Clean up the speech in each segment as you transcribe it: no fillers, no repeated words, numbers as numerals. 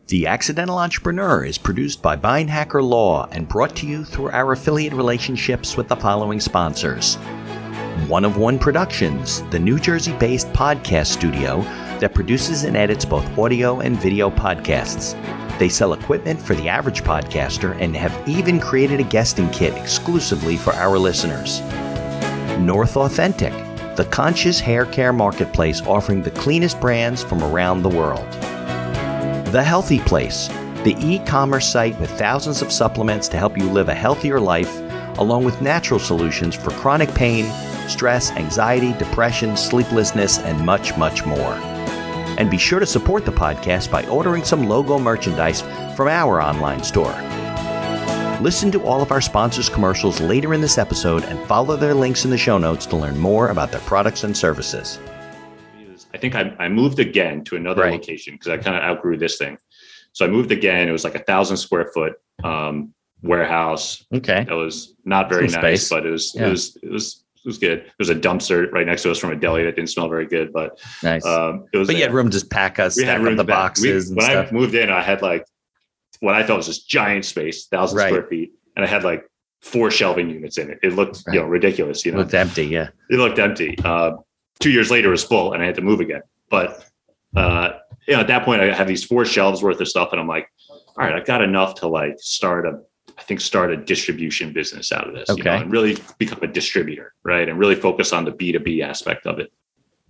The Accidental Entrepreneur is produced by Beinhacker Law and brought to you through our affiliate relationships with the following sponsors. One of One Productions, the New Jersey-based podcast studio that produces and edits both audio and video podcasts. They sell equipment for the average podcaster and have even created a guesting kit exclusively for our listeners. North Authentic, the conscious hair care marketplace offering the cleanest brands from around the world. The Healthy Place, the e-commerce site with thousands of supplements to help you live a healthier life, along with natural solutions for chronic pain, stress, anxiety, depression, sleeplessness, and much, much more. And be sure to support the podcast by ordering some logo merchandise from our online store. Listen to all of our sponsors' commercials later in this episode and follow their links in the show notes to learn more about their products and services. I think I moved again to another location because I kind of outgrew this thing. So I moved again. It was like 1,000 square foot warehouse. Okay. That was not very nice, but it was good. There was a dumpster right next to us from a deli that didn't smell very good, but nice. It was. But you had room to pack us, stack up the boxes. When I moved in, I had like what I thought was this giant space, 1,000 square feet, and I had like 4 shelving units in it. It looked ridiculous. It looked empty. Yeah, it looked empty. 2 years later, it was full, and I had to move again. But at that point, I had these 4 shelves worth of stuff, and I'm like, all right, I've got enough to like start a distribution business out of this, and really become a distributor, right? And really focus on the B2B aspect of it.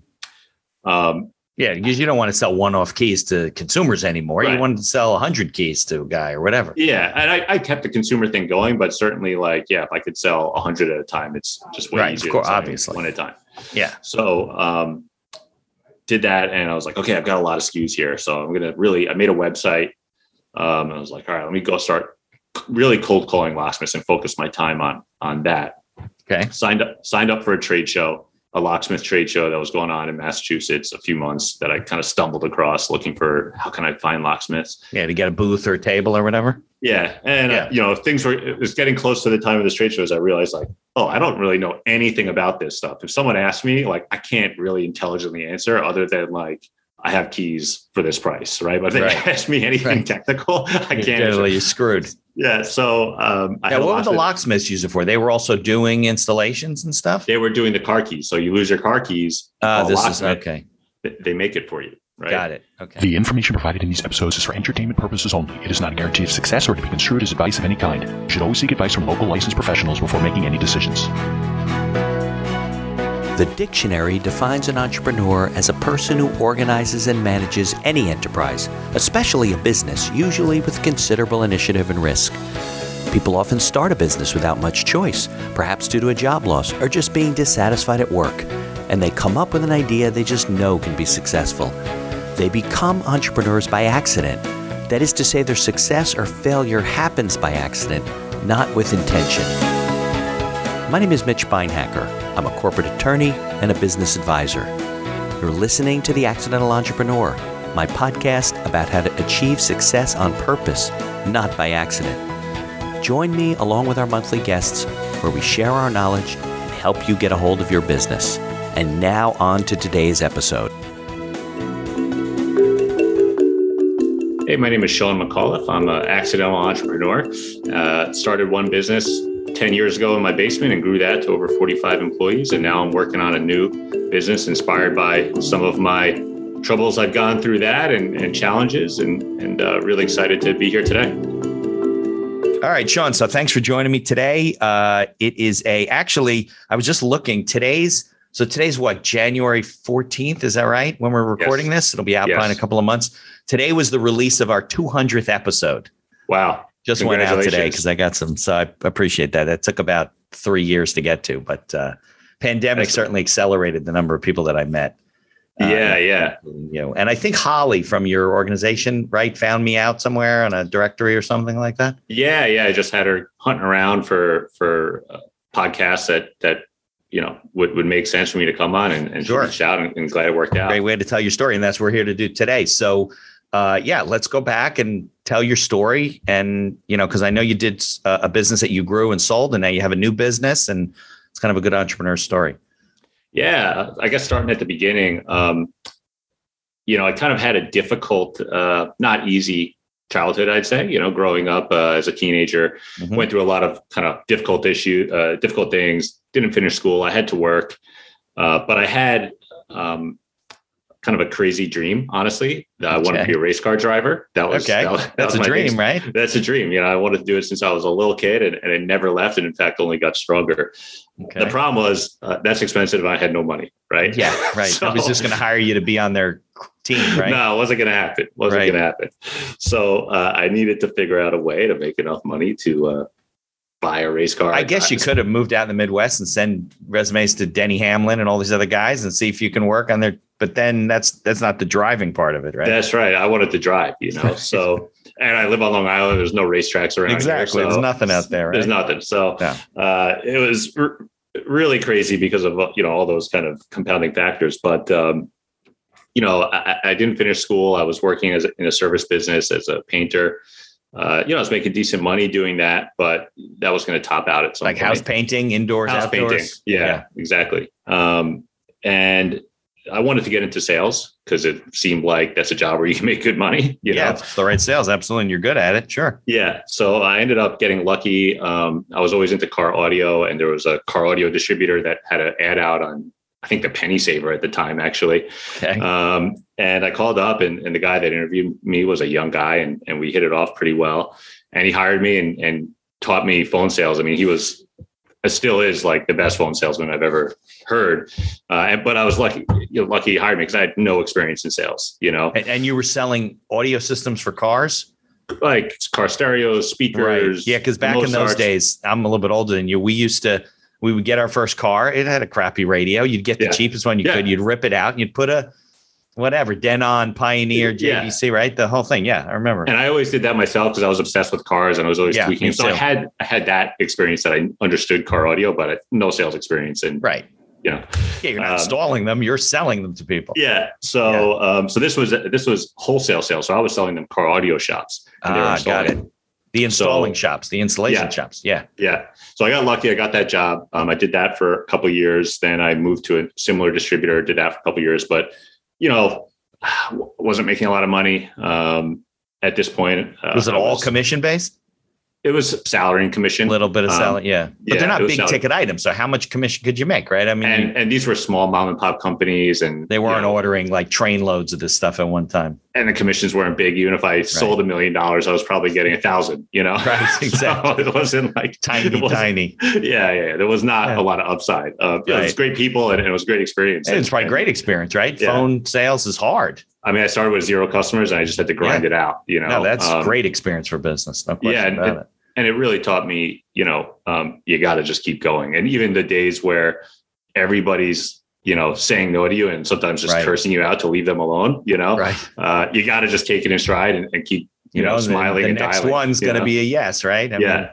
Because you don't want to sell one-off keys to consumers anymore. Right. You want to sell 100 keys to a guy or whatever. Yeah, and I kept the consumer thing going, but certainly, if I could sell 100 at a time, it's just way easier. Of course, obviously, one at a time. Yeah. So did that, and I was like, okay, I've got a lot of SKUs here, so I made a website. And I was like, all right, let me go start really cold calling locksmiths and focus my time on that. Okay. Signed up for a trade show. A locksmith trade show that was going on in Massachusetts a few months that I kind of stumbled across looking for how can I find locksmiths? Yeah, to get a booth or a table or whatever. Yeah. And, it was getting close to the time of this trade shows. I realized I don't really know anything about this stuff. If someone asked me, I can't really intelligently answer other than I have keys for this price, right? But if they ask me anything technical, I can't. Generally, you're screwed. Yeah. So, what would the locksmiths use it for? They were also doing installations and stuff. They were doing the car keys. So you lose your car keys. This is okay. They make it for you. Right? Got it. Okay. The information provided in these episodes is for entertainment purposes only. It is not a guarantee of success or to be construed as advice of any kind. You should always seek advice from local licensed professionals before making any decisions. The dictionary defines an entrepreneur as a person who organizes and manages any enterprise, especially a business, usually with considerable initiative and risk. People often start a business without much choice, perhaps due to a job loss or just being dissatisfied at work, and they come up with an idea they just know can be successful. They become entrepreneurs by accident. That is to say, their success or failure happens by accident, not with intention. My name is Mitch Beinhacker. I'm a corporate attorney and a business advisor. You're listening to The Accidental Entrepreneur, my podcast about how to achieve success on purpose, not by accident. Join me along with our monthly guests where we share our knowledge and help you get a hold of your business. And now on to today's episode. Hey, my name is Sean McAuliffe. I'm an accidental entrepreneur. Started one business 10 years ago in my basement and grew that to over 45 employees. And now I'm working on a new business inspired by some of my troubles I've gone through that and challenges and really excited to be here today. All right, Sean. So thanks for joining me today. It is actually, I was just looking today's what, January 14th? Is that right? When we're recording this, it'll be out in a couple of months. Today was the release of our 200th episode. Wow. Just went out today because I got some. So I appreciate that. It took about 3 years to get to, but pandemic certainly accelerated the number of people that I met. Yeah. And I think Holly from your organization, right, found me out somewhere on a directory or something like that. Yeah. I just had her hunting around for podcasts that would make sense for me to come on and she reached out and glad it worked out. Great way to tell your story. And that's what we're here to do today. So let's go back and tell your story. And, because I know you did a business that you grew and sold, and now you have a new business, and it's kind of a good entrepreneur story. Yeah, I guess starting at the beginning, I kind of had a difficult, not easy childhood, I'd say, growing up as a teenager, went through a lot of kind of difficult things, didn't finish school. I had to work, but I had kind of a crazy dream, honestly. I wanted to be a race car driver. That's a dream, right? That's a dream. I wanted to do it since I was a little kid, and it never left. And in fact, only got stronger. Okay. The problem was that's expensive. And I had no money, right? Yeah, right. So, I was just going to hire you to be on their team, right? No, it wasn't going to happen. Going to happen. So I needed to figure out a way to make enough money to buy a race car. I guess you could have moved out in the Midwest and send resumes to Denny Hamlin and all these other guys and see if you can work on their. But then that's not the driving part of it, right? That's right. I wanted to drive, So, and I live on Long Island. There's no racetracks around exactly. here. So there's nothing out there. Right? There's nothing. So it was really crazy because of all those kind of compounding factors. But I didn't finish school. I was working in a service business as a painter. I was making decent money doing that, but that was going to top out at some point. Like house painting, indoors, outdoors. Painting. Yeah, exactly. And I wanted to get into sales because it seemed like that's a job where you can make good money. Yeah, it's the right sales. Absolutely. And you're good at it. Sure. Yeah. So I ended up getting lucky. I was always into car audio, and there was a car audio distributor that had an ad out on, I think, the Penny Saver at the time, actually. Okay. And I called up, and the guy that interviewed me was a young guy, and we hit it off pretty well. And he hired me and taught me phone sales. I mean, it still is like the best phone salesman I've ever heard. But I was lucky he hired me because I had no experience in sales, And you were selling audio systems for cars? Like car stereos, speakers. Right. Yeah, because back in those days, I'm a little bit older than you. We would get our first car. It had a crappy radio. You'd get the cheapest one you could. You'd rip it out and you'd put a Denon, Pioneer, JVC, right? The whole thing. Yeah, I remember. And I always did that myself because I was obsessed with cars and I was always tweaking. So I had that experience that I understood car audio, but no sales experience. And right. Yeah, you're not installing them; you're selling them to people. Yeah. So, so this was wholesale sales. So I was selling them car audio shops. Got it. The installing shops, the installation shops. Yeah. Yeah. So I got lucky. I got that job. I did that for a couple of years. Then I moved to a similar distributor, did that for a couple of years, but wasn't making a lot of money. At this point, was it all commission based? It was salary and commission. A little bit of salary, yeah. But they're not big ticket items. So how much commission could you make, right? I mean, and these were small mom and pop companies, and they weren't ordering like train loads of this stuff at one time. And the commissions weren't big. Even if I sold $1 million, I was probably getting 1,000. Right? Exactly. So it wasn't like tiny. Yeah. There was not a lot of upside. It was great people, and it was a great experience. And it's probably great experience, right? Yeah. Phone sales is hard. I mean, I started with 0 customers, and I just had to grind it out. No, that's great experience for business. No question about it. And it really taught me, you got to just keep going. And even the days where everybody's, saying no to you and sometimes just cursing you out to leave them alone, you got to just take it in stride and keep, smiling and dialing. The next one's going to be a yes, right? I mean,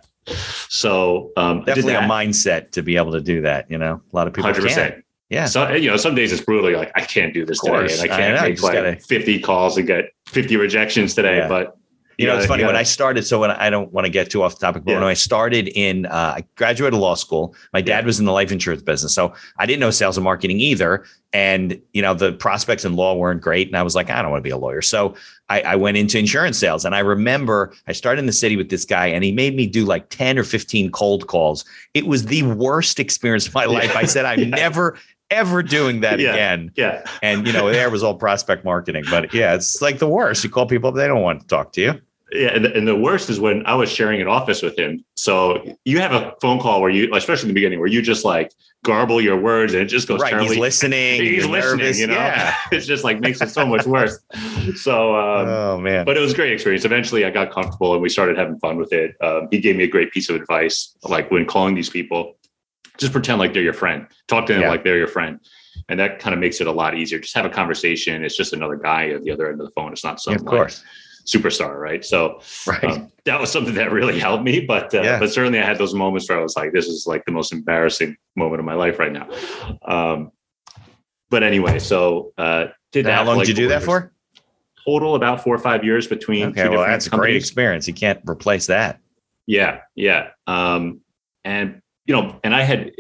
so definitely a mindset to be able to do that. A lot of people 100%. Can't. Yeah. So, some days it's brutally like, I can't do this today. And I can't make 50 calls and get 50 rejections today, but it's funny when I started. So I don't want to get too off the topic, but when I started I graduated law school. My dad was in the life insurance business. So I didn't know sales and marketing either. And, the prospects in law weren't great. And I was like, I don't want to be a lawyer. So I went into insurance sales. And I remember I started in the city with this guy and he made me do like 10 or 15 cold calls. It was the worst experience of my life. I said, I'm never ever doing that again. Yeah. And, there was all prospect marketing, but it's like the worst. You call people, they don't want to talk to you. Yeah. And the worst is when I was sharing an office with him. So you have a phone call where you, especially in the beginning, where you just like garble your words and it just goes terribly. He's listening. He's listening, nervous. It's just like makes it so much worse. So, oh man, but it was a great experience. Eventually I got comfortable and we started having fun with it. He gave me a great piece of advice. Like when calling these people, just pretend like they're your friend, talk to them like they're your friend. And that kind of makes it a lot easier. Just have a conversation. It's just another guy at the other end of the phone. It's not some superstar. Right. So that was something that really helped me. But certainly I had those moments where I was like, this is like the most embarrassing moment of my life right now. But anyway, so did that. How long did you do that for? Total about 4 or 5 years between. Okay, well, that's a great experience. You can't replace that. Yeah. And, and I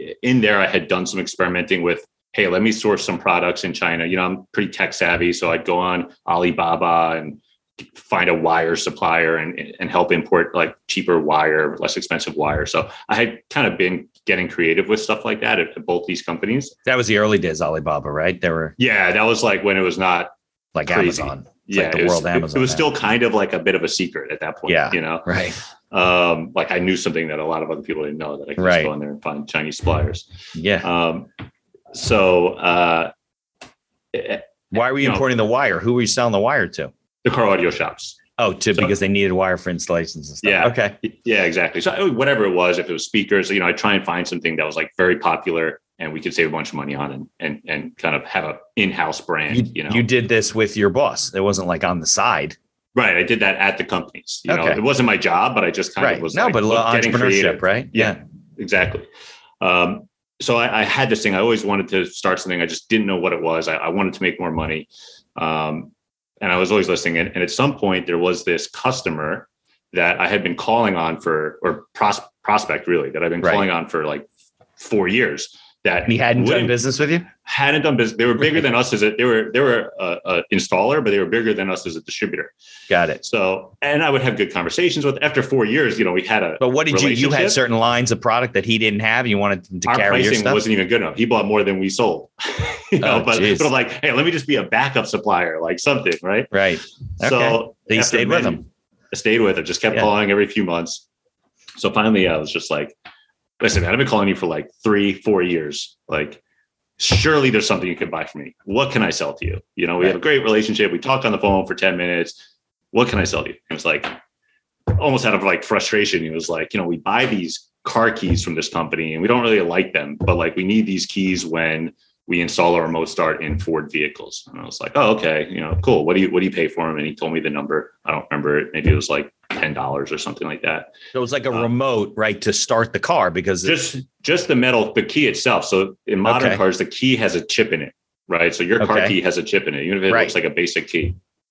had done some experimenting with, hey, let me source some products in China. I'm pretty tech savvy. So I'd go on Alibaba and find a wire supplier and help import like cheaper wire, less expensive wire. So I had kind of been getting creative with stuff like that at both these companies. That was the early days, Alibaba, right? That was like when it was not like crazy. Amazon. It's like the world Amazon. It was still kind of like a bit of a secret at that point. Yeah. Right. Like I knew something that a lot of other people didn't know, that I could just go in there and find Chinese suppliers. Yeah. Why were you importing the wire? Who were you selling the wire to? The car audio shops. Oh, because they needed wire for installations and stuff. Yeah. Okay. Yeah, exactly. So whatever it was, if it was speakers, I try and find something that was like very popular and we could save a bunch of money on and kind of have an in-house brand. You did this with your boss. It wasn't like on the side. Right. I did that at the companies. It wasn't my job, but I just kind of was but a little entrepreneurship, creative. Right? Yeah, exactly. So I had this thing. I always wanted to start something. I just didn't know what it was. I wanted to make more money. And I was always listening. And at some point there was this customer that I had been calling on prospect really, that I've been calling on for like 4 years. That he hadn't done business with you? Hadn't done business. They were bigger than us they were a installer, but they were bigger than us as a distributor. Got it. So, and I would have good conversations with. After 4 years, we had a. But what did you had certain lines of product that he didn't have? You wanted him to carry your stuff? Our pricing wasn't even good enough. He bought more than we sold. But I'm like, hey, let me just be a backup supplier, like something, right? Right. Okay. So you stayed with him. I stayed with him. Just kept calling every few months. So finally, I was just like, listen, man, I've been calling you for like 3-4 years. Like, surely there's something you can buy from me. What can I sell to you? We have a great relationship. We talked on the phone for 10 minutes. What can I sell to you? It was like, almost out of like frustration. It was like, we buy these car keys from this company and we don't really like them, but like we need these keys when we install a remote start in Ford vehicles. And I was like, oh, okay, cool. What do you pay for them? And he told me the number. I don't remember it. Maybe it was like $10 or something like that. So it was like a remote, right, to start the car because just the key itself. So in modern cars, the key has a chip in it, right? So your car key has a chip in it, even if it looks like a basic key.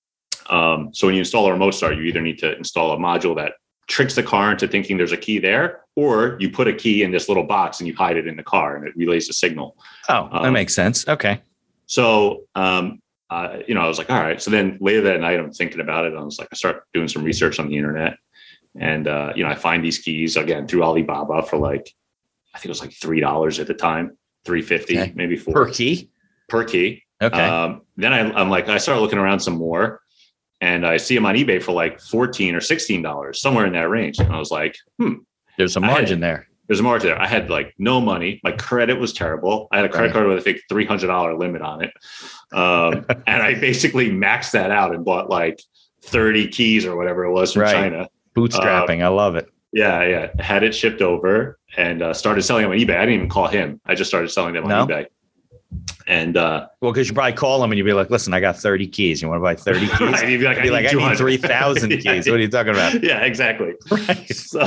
So when you install a remote start, you either need to install a module that tricks the car into thinking there's a key there, or you put a key in this little box and you hide it in the car and it relays a signal. Oh, that makes sense. Okay. So, I was like, all right. So then later that night, I'm thinking about it. I was like, I start doing some research on the internet and, I find these keys again through Alibaba for like, I think it was like $3 at the time, $3.50, maybe $4 per key. Okay. Then I'm like, I started looking around some more. And I see them on eBay for like $14 or $16, somewhere in that range. And I was like, there's a margin there. There's a margin there. I had like no money. My credit was terrible. I had a credit card with I think $300 limit on it. And I basically maxed that out and bought like 30 keys or whatever it was from China. Bootstrapping. I love it. Yeah. Had it shipped over and started selling them on eBay. I didn't even call him. I just started selling them on eBay. And because you probably call them and you'd be like, listen, I got 30 keys. You want to buy 30 keys? Right, you'd be like, I need 3,000 keys. What are you talking about? Yeah, exactly. Right. So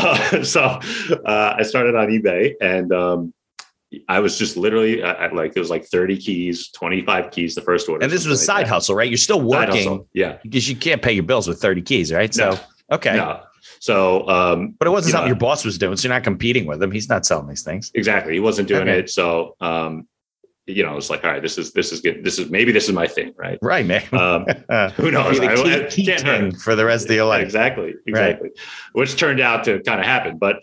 I started on eBay and I was just literally it was like 30 keys, 25 keys the first order. And this was a side hustle, right? You're still working. Yeah. Because you can't pay your bills with 30 keys, right? No. So, okay. No. So, but it wasn't something your boss was doing. So you're not competing with him. He's not selling these things. Exactly. He wasn't doing it. So, it's like, all right, this is good. Maybe this is my thing. Right. Right, man. Who knows? I can't hurt for the rest of your life. Exactly. Right. Which turned out to kind of happen. But,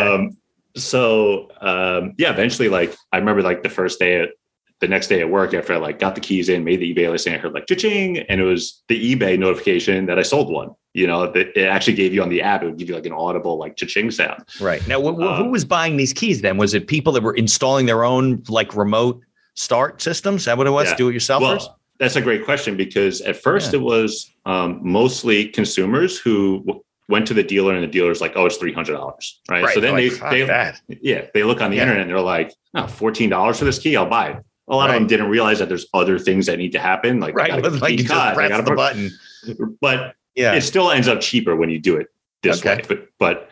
eventually, like, I remember like the next day at work after I like got the keys in, made the eBay listing, I heard like cha-ching, and it was the eBay notification that I sold one. That it actually gave you on the app. It would give you like an audible like cha-ching sound. Right. Now, who was buying these keys then? Was it people that were installing their own like remote start systems? Is that what it was? Do-it-yourselfers? Well, that's a great question because at first it was mostly consumers who went to the dealer and the dealer's like, oh, it's $300. Right. So then they look on the internet and they're like, oh, $14 for this key. I'll buy it. A lot of them didn't realize that there's other things that need to happen. Like, you just press the button. But it still ends up cheaper when you do it this way. But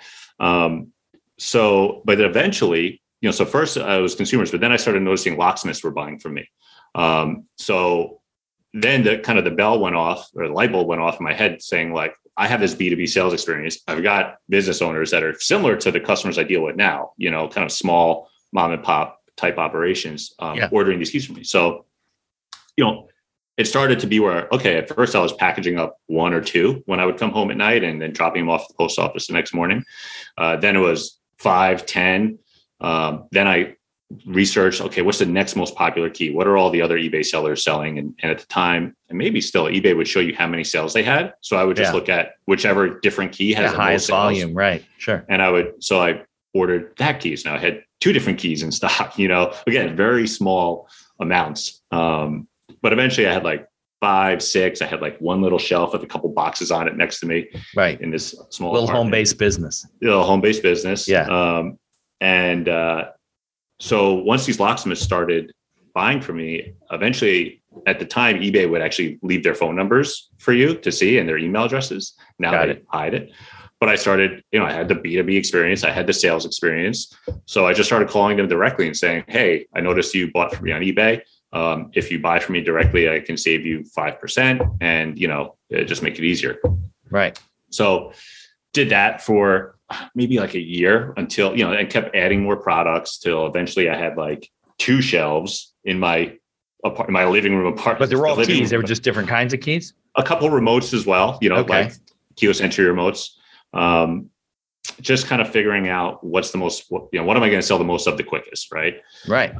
eventually, so first I was consumers, but then I started noticing locksmiths were buying from me. So then the bell went off, or the light bulb went off in my head saying like, I have this B2B sales experience. I've got business owners that are similar to the customers I deal with now, kind of small mom and pop type operations, ordering these keys from me. So, it started to be where, okay, at first I was packaging up one or two when I would come home at night and then dropping them off at the post office the next morning. Then it was 5, 10. Then I researched, okay, what's the next most popular key? What are all the other eBay sellers selling? And at the time, and maybe still, eBay would show you how many sales they had. So I would just look at whichever different key has the highest volume, right? Sure. And I ordered that keys. Now I had 2 different keys in stock, again, very small amounts. But eventually I had like 5, 6. I had like one little shelf with a couple boxes on it next to me. Right. In this small little home-based business. Little home-based business. Yeah. So once these locksmiths started buying from me, eventually at the time, eBay would actually leave their phone numbers for you to see and their email addresses. Now they hide it. But I started, I had the B2B experience. I had the sales experience. So I just started calling them directly and saying, hey, I noticed you bought from me on eBay. If you buy from me directly, I can save you 5% and, just make it easier. Right. So did that for maybe like a year until, and kept adding more products till eventually I had like 2 shelves in my living room apartment. But they were all keys. They were just different kinds of keys? A couple of remotes as well, like keyless entry remotes. Just kind of figuring out what's the most, what am I going to sell the most of the quickest? Right. Right.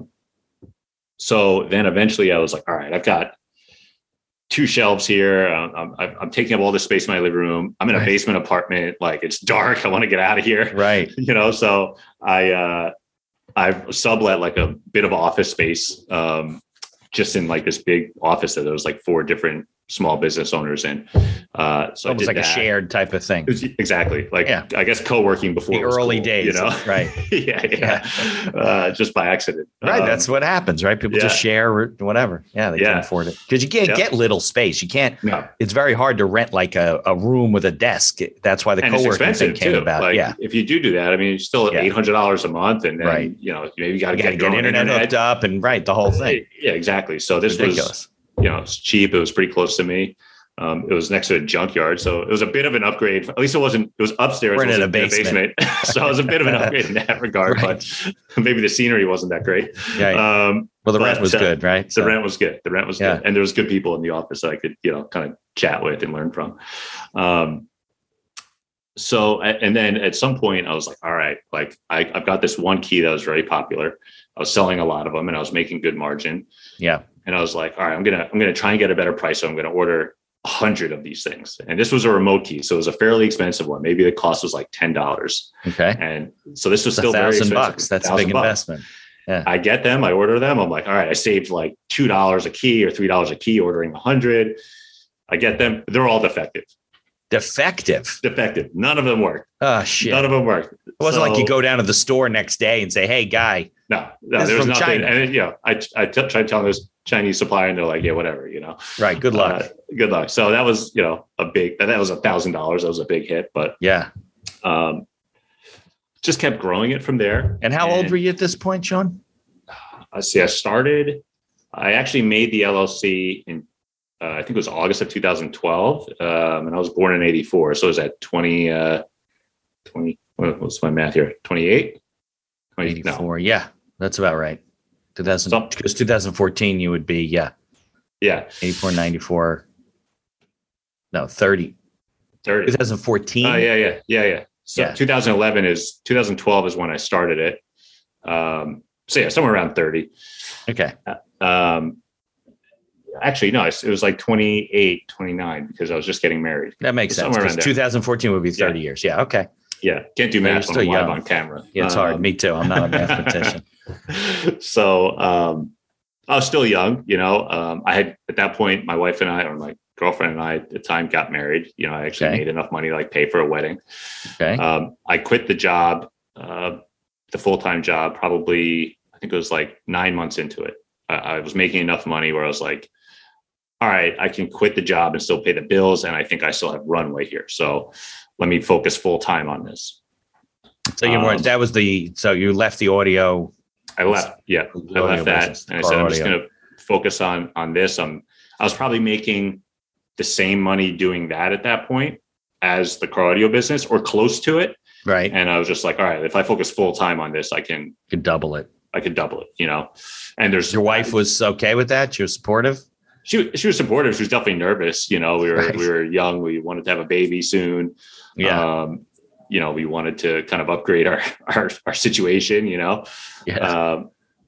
So then eventually I was like, all right, I've got 2 shelves here. I'm taking up all the space in my living room. I'm in a basement apartment. Like it's dark. I want to get out of here. Right. So I've sublet like a bit of office space, just in like this big office that there was like 4 different small business owners in. So almost like a shared type of thing. Exactly. Like, I guess co-working before the early cool, days. Right. yeah. Just by accident. Right. That's what happens, right? People just share or whatever. Yeah. They can afford it because you can't get little space. You can't, it's very hard to rent like a room with a desk. That's why the co-working thing came about. Like, if you do that, I mean, it's still $800 a month and then, maybe you got to get internet hooked up and the whole thing. Yeah, exactly. So this was, it's cheap. It was pretty close to me. It was next to a junkyard. So it was a bit of an upgrade. At least it was upstairs. We're in a basement. So it was a bit of an upgrade in that regard, but maybe the scenery wasn't that great. Well, the rent was good, right? The rent was good. Good. And there was good people in the office that I could, kind of chat with and learn from. So, and then at some point I was like, all right, like I've got this one key that was very popular. I was selling a lot of them and I was making good margin. Yeah. And I was like, all right, I'm going to try and get a better price. So I'm going to order 100 of these things. And this was a remote key. So it was a fairly expensive one. Maybe the cost was like $10. Okay. And so this was still very expensive. $1,000. That's a big investment. Yeah. I get them. I order them. I'm like, all right, I saved like $2 a key or $3 a key ordering 100. I get them. They're all defective. Defective. None of them worked. Oh, shit. None of them worked. It wasn't like you go down to the store next day and say, hey, guy. No, there was nothing. China. And I tried telling this Chinese supplier and they're like, yeah, whatever, Right. Good luck. Good luck. So that was, that was $1,000. That was a big hit, but just kept growing it from there. And how old were you at this point, Sean? I actually made the LLC in, I think it was August of 2012. And I was born in 84. So it was at 20, what's my math here? 28? 84. No. Yeah, that's about right. 2014, you would be, 84, 94. No, 30. 2014. Oh, yeah. So 2012 is when I started it. Somewhere around 30. Okay. Actually, no, it was like 28, 29 because I was just getting married. That makes sense. 2014 would be 30 years. Yeah. Okay. Yeah. Can't do math when I'm live on camera. Yeah, it's hard. Me too. I'm not a mathematician. So I was still young, I had at that point, my wife and I, or my girlfriend and I at the time got married. I actually made enough money to like pay for a wedding. Okay. I quit the job, the full-time job, probably, I think it was like 9 months into it. I was making enough money where I was like, all right, I can quit the job and still pay the bills. And I think I still have runway here. So let me focus full time on this. So you left the audio. I left that. And I said, I'm just going to focus on this. I was probably making the same money doing that at that point as the car audio business or close to it. Right. And I was just like, all right, if I focus full time on this, I can double it. I could double it, And there's your wife was okay with that. She was supportive. she was supportive. She was definitely nervous. We were young. We wanted to have a baby soon. Yeah. We wanted to kind of upgrade our situation, Yeah.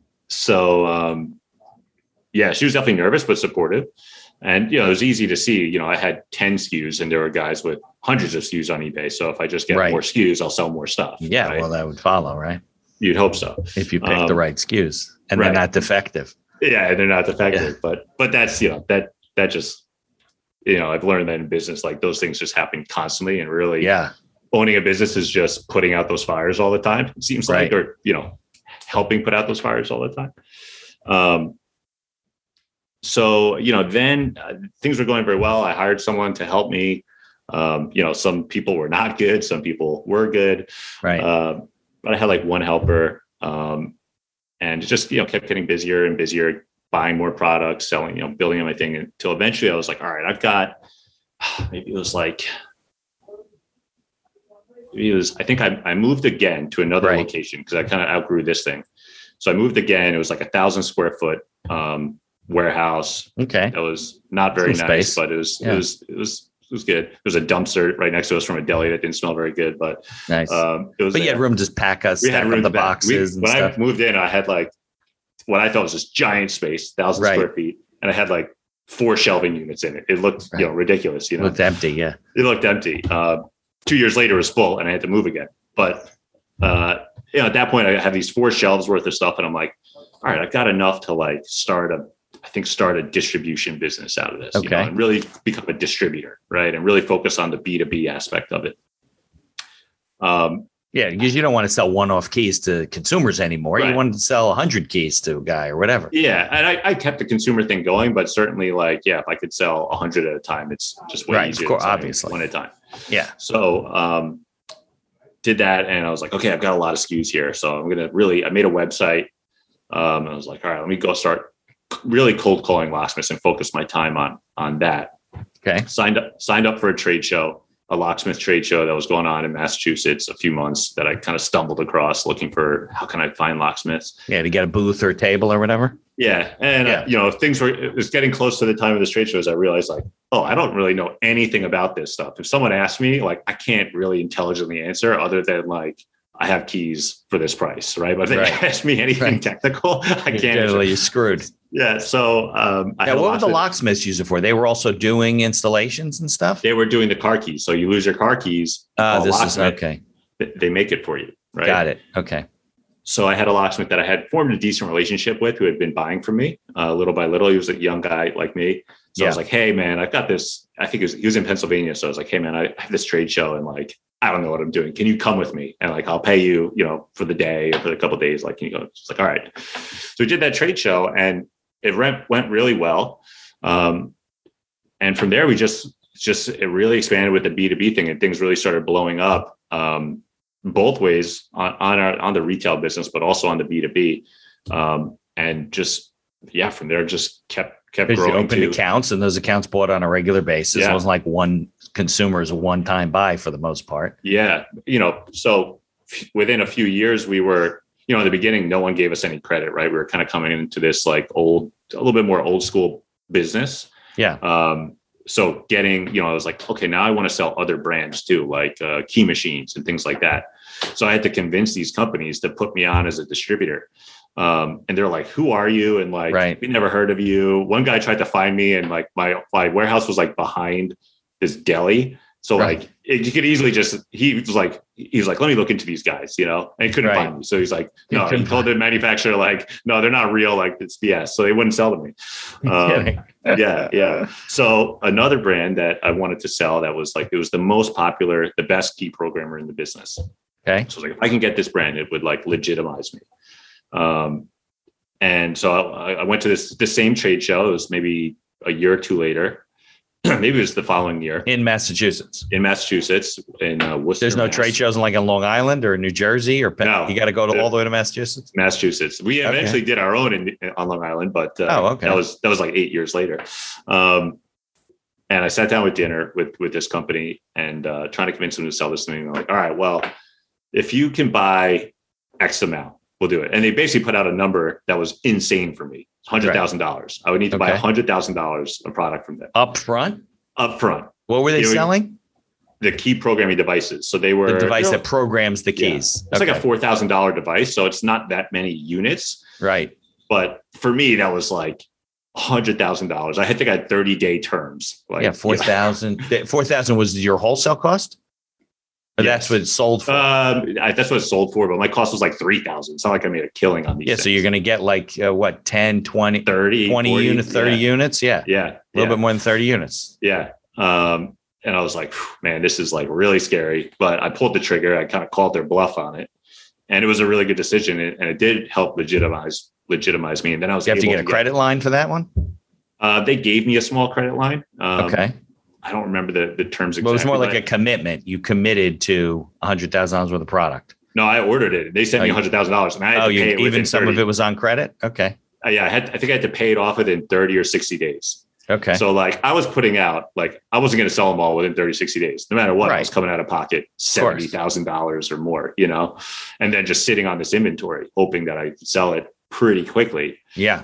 She was definitely nervous, but supportive. And, it was easy to see, I had 10 SKUs and there were guys with hundreds of SKUs on eBay. So if I just get more SKUs, I'll sell more stuff. Yeah. Right? Well, that would follow, right? You'd hope so. If you pick the right SKUs and they're not defective. Yeah. They're not defective, but that's, that just, I've learned that in business, like those things just happen constantly, and really owning a business is just putting out those fires all the time. It seems like, or, helping put out those fires all the time. Then things were going very well. I hired someone to help me. Some people were not good. Some people were good. Right. But I had like one helper, and it just, kept getting busier and busier, buying more products, selling, building my thing, until eventually I was like, all right, I've got, I think I moved again to another location because I kind of outgrew this thing. So I moved again. It was like 1,000 square foot warehouse. Okay. It was not very nice, but it was good. There was a dumpster right next to us from a deli that didn't smell very good, but nice. But you had room to pack us, stack up the boxes. When I moved in, I had like what I thought was this giant space, 1,000 square feet, and I had like 4 shelving units in it. It looked ridiculous. It looked empty. Yeah, it looked empty. 2 years later, it was full, and I had to move again. But at that point, I had these 4 shelves worth of stuff, and I'm like, all right, I've got enough to like start a distribution business out of this, and really become a distributor, right? And really focus on the B2B aspect of it. Because you don't want to sell one-off keys to consumers anymore. Right. You want to sell 100 keys to a guy or whatever. Yeah, and I kept the consumer thing going, but certainly, like, if I could sell 100 at a time, it's just way easier. Of course, obviously, one at a time. Yeah. So did that, and I was like, okay, I've got a lot of SKUs here, so I made a website. And I was like, all right, let me go start really cold calling locksmiths and focus my time on that. Okay. Signed up for a trade show, a locksmith trade show that was going on in Massachusetts a few months, that I kind of stumbled across looking for how can I find locksmiths. Yeah. To get a booth or a table or whatever. Yeah. And, it was getting close to the time of the trade shows. I realized like, oh, I don't really know anything about this stuff. If someone asked me, like, I can't really intelligently answer other than like, I have keys for this price, right? But if they ask me anything technical, I can't. Generally, you're screwed. Yeah. So, what would the locksmiths use it for? They were also doing installations and stuff. They were doing the car keys. So you lose your car keys. This is okay. They make it for you, right? Got it. Okay. So I had a locksmith that I had formed a decent relationship with, who had been buying from me little by little. He was a young guy like me. So I was like, hey man, I've got this. I think he was in Pennsylvania. So I was like, hey man, I have this trade show, and like, I don't know what I'm doing. Can you come with me? And like, I'll pay you, for the day or for a couple of days. Like, can you go? It's like, all right. So we did that trade show, and it went really well. And from there, we just it really expanded with the B2B thing, and things really started blowing up both ways on the retail business, but also on the B2B. And just, from there, just kept growing. You opened accounts, and those accounts bought on a regular basis. It wasn't like one consumer is a one-time buy for the most part. Yeah. So within a few years, we were, in the beginning, no one gave us any credit, right? We were kind of coming into this like a little bit more old school business. Yeah. So getting, I was like, okay, now I want to sell other brands too, like key machines and things like that. So I had to convince these companies to put me on as a distributor. And they're like, who are you? And like, we never heard of you. One guy tried to find me, and like my warehouse was like behind this deli. So like, you could easily he was like, let me look into these guys, and he couldn't find me. So he's like, no, he told the manufacturer, like, no, they're not real. Like, it's BS. So they wouldn't sell to me. Yeah. So another brand that I wanted to sell, that was like, it was the most popular, the best key programmer in the business. Okay. So I was like, if I can get this brand, it would like legitimize me. And so I went to this same trade show. It was maybe a year or two later. Maybe it was the following year. In Massachusetts. In Worcester. There's no trade shows in Long Island or New Jersey or Penn. No, you got to go all the way to Massachusetts. We eventually did our own on Long Island, but that was like 8 years later. And I sat down with dinner with this company and trying to convince them to sell this to me. And they're like, all right, well, if you can buy X amount, we'll do it. And they basically put out a number that was insane for me. $100,000. I would need to buy $100,000 of product from them. Up front. What were they selling? The key programming devices. So they were the device that programs the keys. It's like a $4,000 device. So it's not that many units. Right. But for me, that was like $100,000. I think I had 30-day terms. Like, 4,000. 4,000 was your wholesale cost? Or that's what it sold for? That's what it sold for, but my cost was like 3,000. It's not like I made a killing on these things. So you're going to get like 10, 20, 30, 20 40, units, 30 units. Yeah. A little bit more than 30 units. Yeah. And I was like, man, this is like really scary. But I pulled the trigger. I kind of called their bluff on it. And it was a really good decision. And it did help legitimize me. And then I was able to get a credit line for that one? They gave me a small credit line. Okay. I don't remember the terms exactly. But it was more like a commitment. You committed to $100,000 worth of product. No, I ordered it. They sent me $100,000, and I had to pay it even some 30. of it was on credit. Okay. Yeah, I think I had to pay it off within 30 or 60 days. Okay. So like I was putting out, like I wasn't going to sell them all within 30, 60 days, no matter what. I was coming out of pocket $70,000 or more, and then just sitting on this inventory, hoping that I could sell it pretty quickly. Yeah.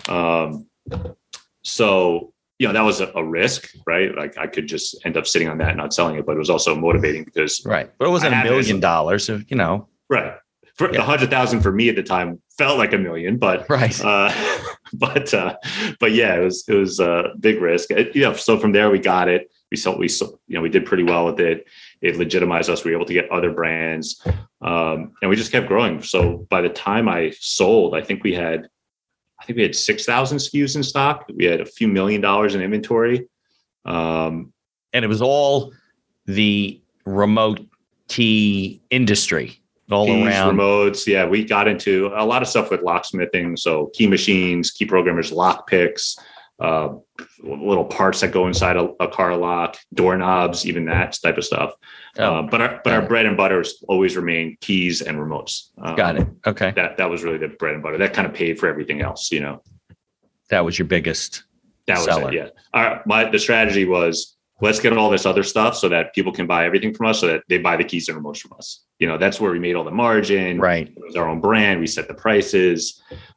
So that was a risk, right? Like I could just end up sitting on that and not selling it, but it was also motivating because but it wasn't $1 million, so right. For the 100,000 for me at the time felt like $1 million, but but yeah, it was a big risk. So from there we got it. We did pretty well with it. It legitimized us. We were able to get other brands, and we just kept growing. So by the time I sold, I think we had 6,000 SKUs in stock. We had a few $1 million in inventory. And it was all the remote key industry all keys, around. Remotes. Yeah. We got into a lot of stuff with locksmithing. So key machines, key programmers, lock picks, little parts that go inside a car lock, doorknobs, even that type of stuff. But our bread and butter has always remained keys and remotes. Got it. Okay. That was really the bread and butter. That kind of paid for everything else, That was your biggest seller. It, yeah. The strategy was, let's get all this other stuff so that people can buy everything from us, so that they buy the keys and remotes from us. That's where we made all the margin. Right. It was our own brand. We set the prices.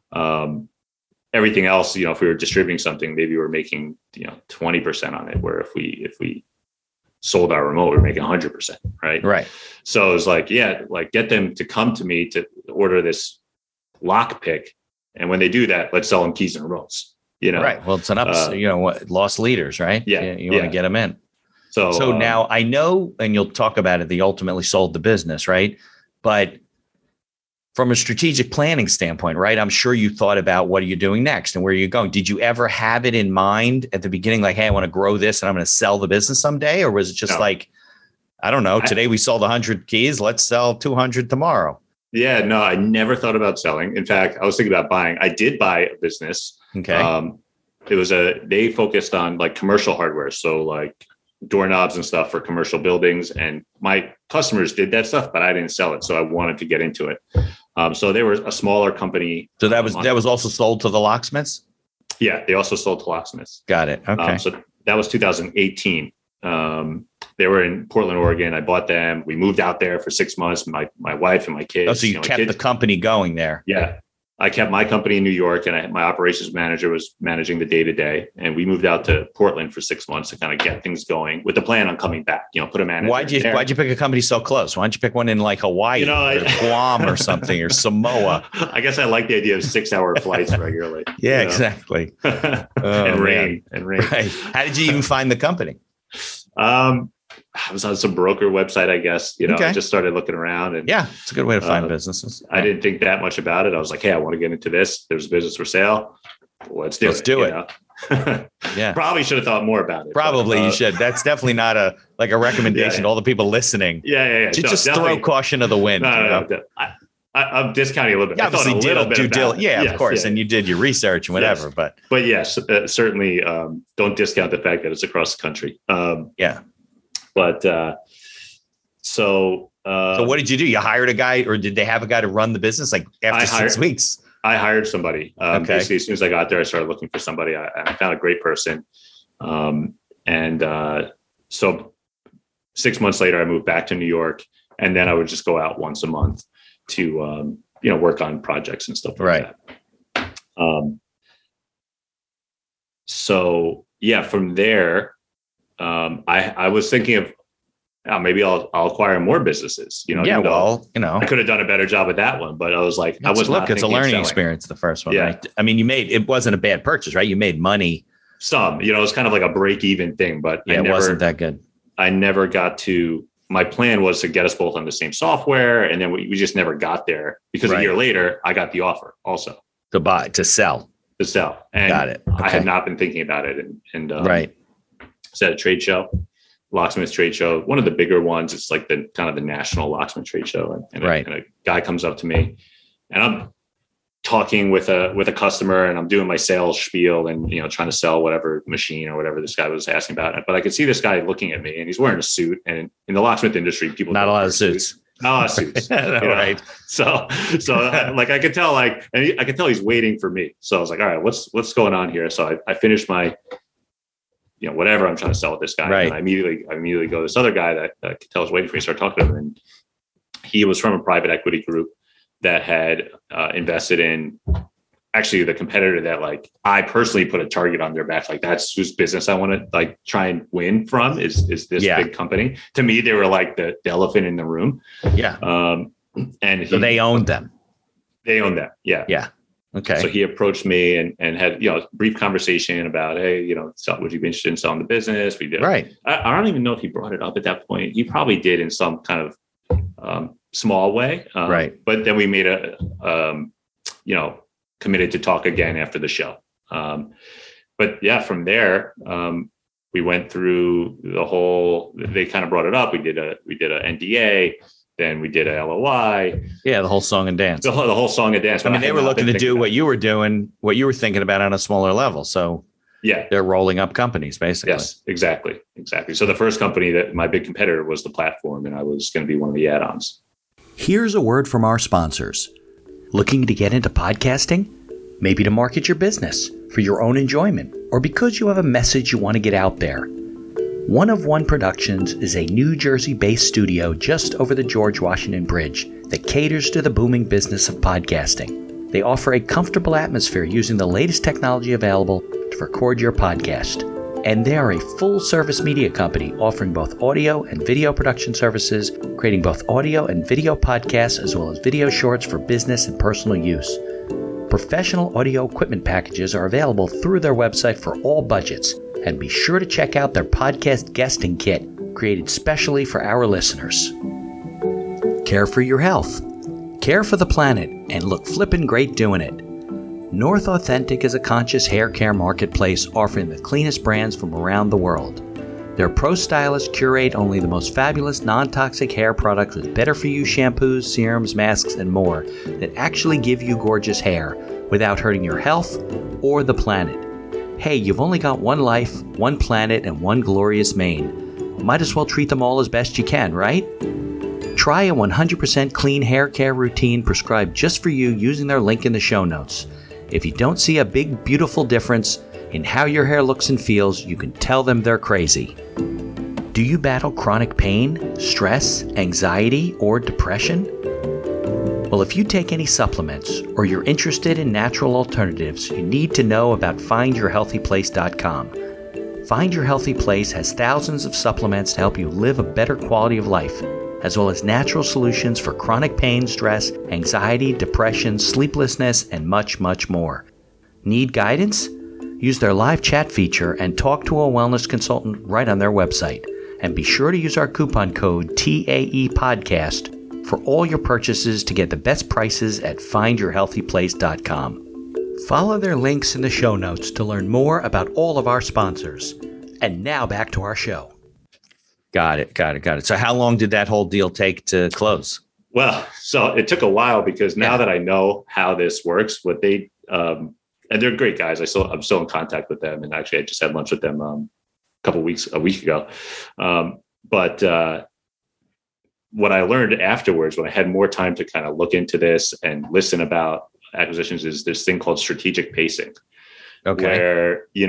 Everything else, if we were distributing something, maybe we're making 20% on it. Where if we sold our remote, we're making 100%. Right. So it was like, get them to come to me to order this lock pick, and when they do that, let's sell them keys and remotes. Right. Well, it's an lost leaders, right? Yeah. You want to get them in. So now I know, and you'll talk about it, they ultimately sold the business, right? But from a strategic planning standpoint, right? I'm sure you thought about what are you doing next and where are you going? Did you ever have it in mind at the beginning? Like, hey, I want to grow this and I'm going to sell the business someday. Or was it just like, I don't know, today we sold 100 keys. Let's sell 200 tomorrow. Yeah, no, I never thought about selling. In fact, I was thinking about buying. I did buy a business. Okay. They focused on like commercial hardware. So like doorknobs and stuff for commercial buildings. And my customers did that stuff, but I didn't sell it. So I wanted to get into it. So they were a smaller company. So that was also sold to the locksmiths? Yeah, they also sold to locksmiths. Got it. Okay. So that was 2018. They were in Portland, Oregon. I bought them. We moved out there for 6 months. My wife and my kids. Oh, so you kept the company going there. Yeah. I kept my company in New York, and my operations manager was managing the day-to-day. And we moved out to Portland for 6 months to kind of get things going with the plan on coming back, put a manager. Why'd you pick a company so close? Why don't you pick one in like Hawaii or Guam or something, or Samoa? I guess I like the idea of 6-hour flights regularly. Yeah, exactly. And rain. Right. How did you even find the company? I was on some broker website, I guess. I just started looking around, and yeah, it's a good way to find businesses. I didn't think that much about it. I was like, hey, I want to get into this. There's a business for sale. Let's do it. Yeah. Probably should have thought more about it. Probably you should. That's definitely not a recommendation to all the people listening. Yeah. Just throw caution to the wind. No. I'm discounting a little bit. Yeah, obviously I thought a little bit about it. Yeah, of course. Yeah. And you did your research and whatever, but yes, certainly don't discount the fact that it's across the country. Yeah. But so what did you do? You hired a guy, or did they have a guy to run the business? Like after 6 weeks, I hired somebody. Basically, as soon as I got there, I started looking for somebody. I found a great person. So 6 months later, I moved back to New York, and then I would just go out once a month to work on projects and stuff like that. So yeah, from there, I was thinking of maybe I'll acquire more businesses. I could have done a better job at that one, but I was like, it's a learning experience. The first one, yeah. Right? I mean, it wasn't a bad purchase, right? You made money. Some, it was kind of like a break even thing, but it wasn't that good. I never got to. My plan was to get us both on the same software, and then we just never got there because a year later I got the offer also to sell. And got it. Okay. I had not been thinking about it, and it's at a trade show, locksmith trade show, one of the bigger ones. It's like the kind of the national locksmith trade show, and a guy comes up to me, and I'm talking with a customer, and I'm doing my sales spiel and trying to sell whatever machine or whatever this guy was asking about. But I could see this guy looking at me, and he's wearing a suit. And in the locksmith industry, people not a lot of suits. Not a lot of suits. Right. So like I could tell, and I could tell he's waiting for me. So I was like, all right, what's going on here? So I finished my whatever I'm trying to sell with this guy. Right. And I immediately go to this other guy that I could tell was waiting for me. Start talking to him, and he was from a private equity group that had invested in actually the competitor that I personally put a target on their back. Like, that's whose business I want to try and win from is this big company. To me, they were like the elephant in the room. Yeah. And so they owned them. They owned them. Yeah. Yeah. Okay. So he approached me and had, a brief conversation about, hey, would you be interested in selling the business? We did. Right. I don't even know if he brought it up at that point. He probably did in some kind of small way. Right. But then we made committed to talk again after the show. But yeah, from there, we went through they kind of brought it up. We did a NDA, then we did a LOI. Yeah. The whole song and dance. The whole song and dance. I mean, they were looking to do what you were doing, what you were thinking about on a smaller level. So yeah, they're rolling up companies basically. Yes, exactly. So the first company that my big competitor was the platform, and I was going to be one of the add-ons. Here's a word from our sponsors. Looking to get into podcasting? Maybe to market your business for your own enjoyment, or because you have a message you want to get out there. One of One Productions is a New Jersey-based studio just over the George Washington Bridge that caters to the booming business of podcasting. They offer a comfortable atmosphere using the latest technology available to record your podcast. And they are a full-service media company offering both audio and video production services, creating both audio and video podcasts as well as video shorts for business and personal use. Professional audio equipment packages are available through their website for all budgets, and be sure to check out their podcast guesting kit, created specially for our listeners. Care for your health, care for the planet, and look flippin' great doing it. North Authentic is a conscious hair care marketplace offering the cleanest brands from around the world. Their pro stylists curate only the most fabulous non-toxic hair products with better-for-you shampoos, serums, masks, and more that actually give you gorgeous hair without hurting your health or the planet. Hey, you've only got one life, one planet, and one glorious mane. Might as well treat them all as best you can, right? Try a 100% clean hair care routine prescribed just for you using their link in the show notes. If you don't see a big, beautiful difference in how your hair looks and feels, you can tell them they're crazy. Do you battle chronic pain, stress, anxiety, or depression? Well, if you take any supplements or you're interested in natural alternatives, you need to know about FindYourHealthyPlace.com. Find Your Healthy Place has thousands of supplements to help you live a better quality of life, as well as natural solutions for chronic pain, stress, anxiety, depression, sleeplessness, and much, much more. Need guidance? Use their live chat feature and talk to a wellness consultant right on their website. And be sure to use our coupon code TAEPodcast for all your purchases to get the best prices at FindYourHealthyPlace.com. Follow their links in the show notes to learn more about all of our sponsors. And now back to our show. Got it. So how long did that whole deal take to close? Well, so it took a while because now that I know how this works, what they and they're great guys. I'm still in contact with them, and actually I just had lunch with them a week ago. But what I learned afterwards, when I had more time to kind of look into this and listen about acquisitions, is this thing called strategic pacing. Okay. Where, you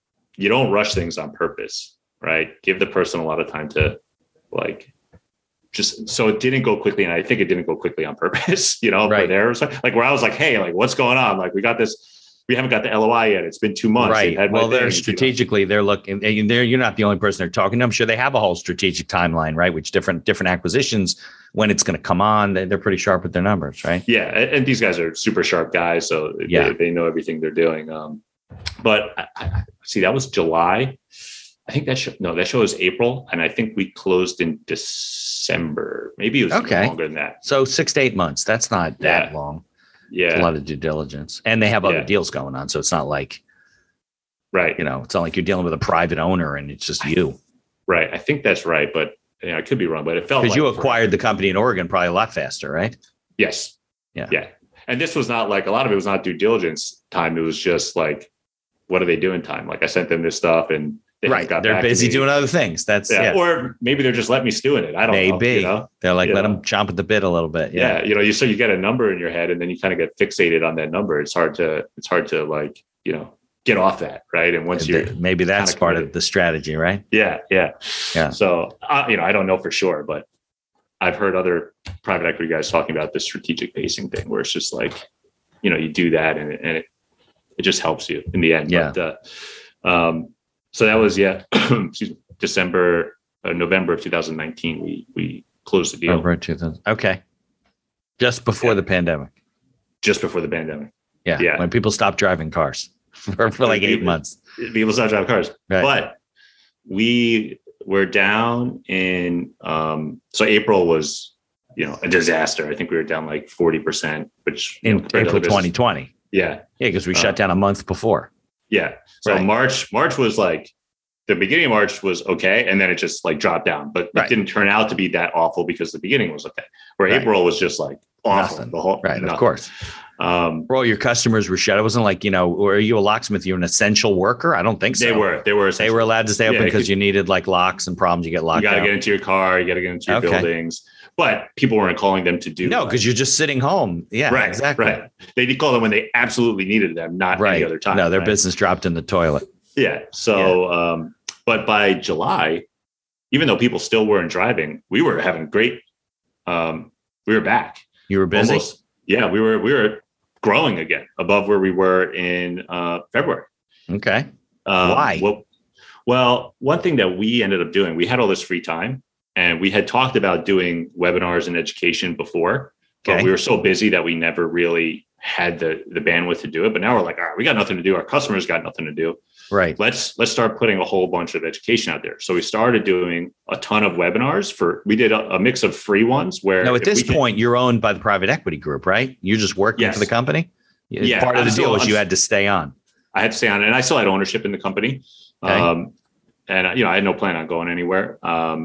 don't rush things on purpose, right? Give the person a lot of time to just so it didn't go quickly. And I think it didn't go quickly on purpose, you know, Right. for there. Like where I was like, hey, like what's going on? Like we got this, we haven't got the LOI yet. It's been 2 months. Right. Well, they're things, strategically, they're looking, and you're not the only person they're talking to. I'm sure they have a whole strategic timeline, right? Which different acquisitions, when it's going to come on, they're pretty sharp with their numbers, right? Yeah. And these guys are super sharp guys. So they know everything they're doing. But I see, that was July. I think that show was April. And I think we closed in December. Maybe it was even longer than that. So 6 to 8 months. That's not that long. Yeah. It's a lot of due diligence. And they have other deals going on. So it's not like, right. You know, it's not like you're dealing with a private owner and it's just you. Right. I think that's right. But I could be wrong, but it felt because like you acquired the company in Oregon probably a lot faster, right? Yes. Yeah. Yeah. And this was not like, a lot of it was not due diligence time. It was just like, what are they doing time? Like I sent them this stuff and they're busy doing other things. That's Or maybe they're just letting me stew in it. I don't know. Maybe they're like, let them chomp at the bit a little bit. Yeah. You know, so you get a number in your head and then you kind of get fixated on that number. It's hard to like, you know, get off that. Right. And once maybe that's part of the strategy, right? Yeah. So, you know, I don't know for sure, but I've heard other private equity guys talking about the strategic pacing thing where it's just like, you know, you do that and it just helps you in the end. Yeah. But, so that was, November of 2019, we closed the deal. November 2000. Okay. Just before the pandemic. Just before the pandemic. Yeah. When people stopped driving cars for like 8 months. People stopped driving cars. Right. But we were down in, so April was, you know, a disaster. I think we were down like 40%, which in April 2020. Yeah. Yeah. Because we shut down a month before. Yeah. So March was like, the beginning of March was okay. And then it just like dropped down, but it didn't turn out to be that awful because the beginning was okay. Where April was just like awful. Nothing. The whole, of course. All your customers were shut. It wasn't like, you know, were you a locksmith? You're an essential worker? I don't think so. They were allowed to stay open because you needed like locks and problems. You get locked. You got to get into your car. You got to get into your buildings. But people weren't calling them to do because you're just sitting home. Yeah, right, exactly. Right. They did call them when they absolutely needed them, not any other time. No, their business dropped in the toilet. Yeah. So, but by July, even though people still weren't driving, we were having great. We were back. You were busy. We were growing again above where we were in February. Okay. Why? Well, one thing that we ended up doing, we had all this free time. And we had talked about doing webinars and education before, but we were so busy that we never really had the bandwidth to do it. But now we're like, all right, we got nothing to do. Our customers got nothing to do. Right. Let's start putting a whole bunch of education out there. So we started doing a ton of webinars we did a mix of free ones where. Now at this point, you're owned by the private equity group, right? You're just working for the company. Yeah. Part of the deal was you had to stay on. I had to stay on, and I still had ownership in the company. Okay. And you know, I had no plan on going anywhere.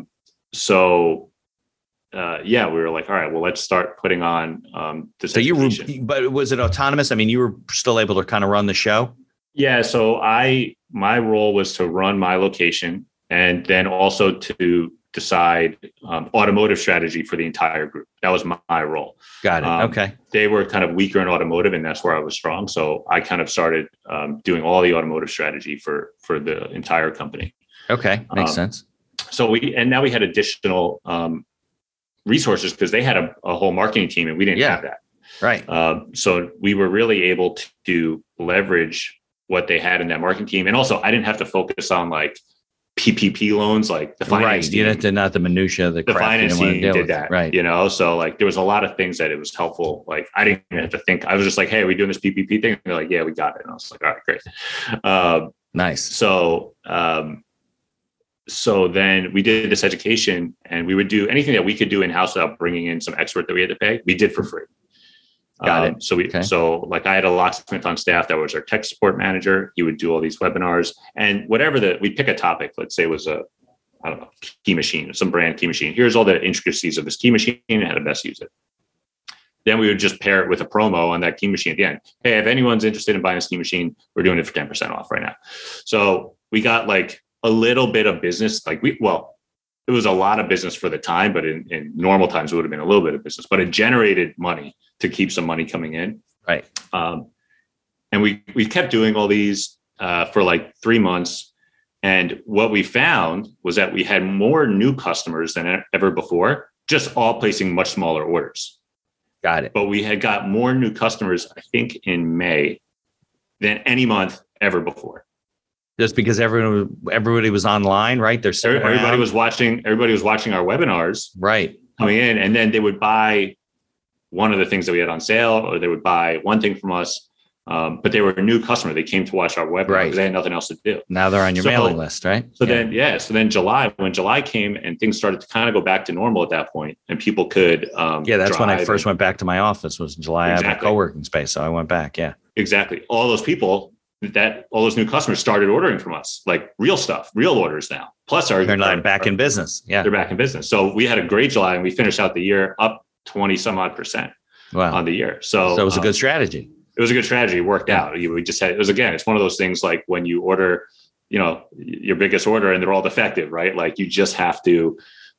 So, we were like, all right, well, let's start putting on this. So but was it autonomous? I mean, you were still able to kind of run the show? Yeah. So my role was to run my location and then also to decide automotive strategy for the entire group. That was my role. Got it. Okay. They were kind of weaker in automotive and that's where I was strong. So I kind of started doing all the automotive strategy for the entire company. Okay. Makes sense. So now we had additional resources because they had a whole marketing team and we didn't have that. Right. So we were really able to leverage what they had in that marketing team. And also I didn't have to focus on like PPP loans, like the finance team. You not the minutia, the finance team did that. Right. You know, so like there was a lot of things that it was helpful. Like I didn't even have to think. I was just like, hey, are we doing this PPP thing? And they're like, yeah, we got it. And I was like, all right, great. Nice. So then we did this education and we would do anything that we could do in-house without bringing in some expert that we had to pay. We did for free. Got it. So like I had a locksmith on staff that was our tech support manager. He would do all these webinars and whatever we pick a topic, let's say it was key machine, some brand key machine. Here's all the intricacies of this key machine and how to best use it. Then we would just pair it with a promo on that key machine at the end. Hey, if anyone's interested in buying this key machine, we're doing it for 10% off right now. So we got like a little bit of business. It was a lot of business for the time, but in normal times, it would have been a little bit of business, but it generated money to keep some money coming in. Right. And we kept doing all these for like 3 months. And what we found was that we had more new customers than ever before, just all placing much smaller orders. Got it. But we had got more new customers, I think, in May than any month ever before. Just because everybody was online, right? They're sitting Everybody around. was watching our webinars, Right. coming in, and then they would buy one of the things that we had on sale, or they would buy one thing from us. But they were a new customer. They came to watch our webinar because they had nothing else to do. Now they're on your mailing list, right? So then when July came and things started to kind of go back to normal at that point, and people could that's when I first went back to my office, was in July. Exactly. I have a co-working space, so I went back. Yeah. Exactly. All those people, all those new customers started ordering from us, like real stuff, real orders now. Plus they're back in business. Yeah. They're back in business. So we had a great July, and we finished out the year up 20 some odd % on the year. So it was a good strategy. It was a good strategy. It worked out. We just had, it's one of those things like when you order, your biggest order and they're all defective, right? Like you just have to,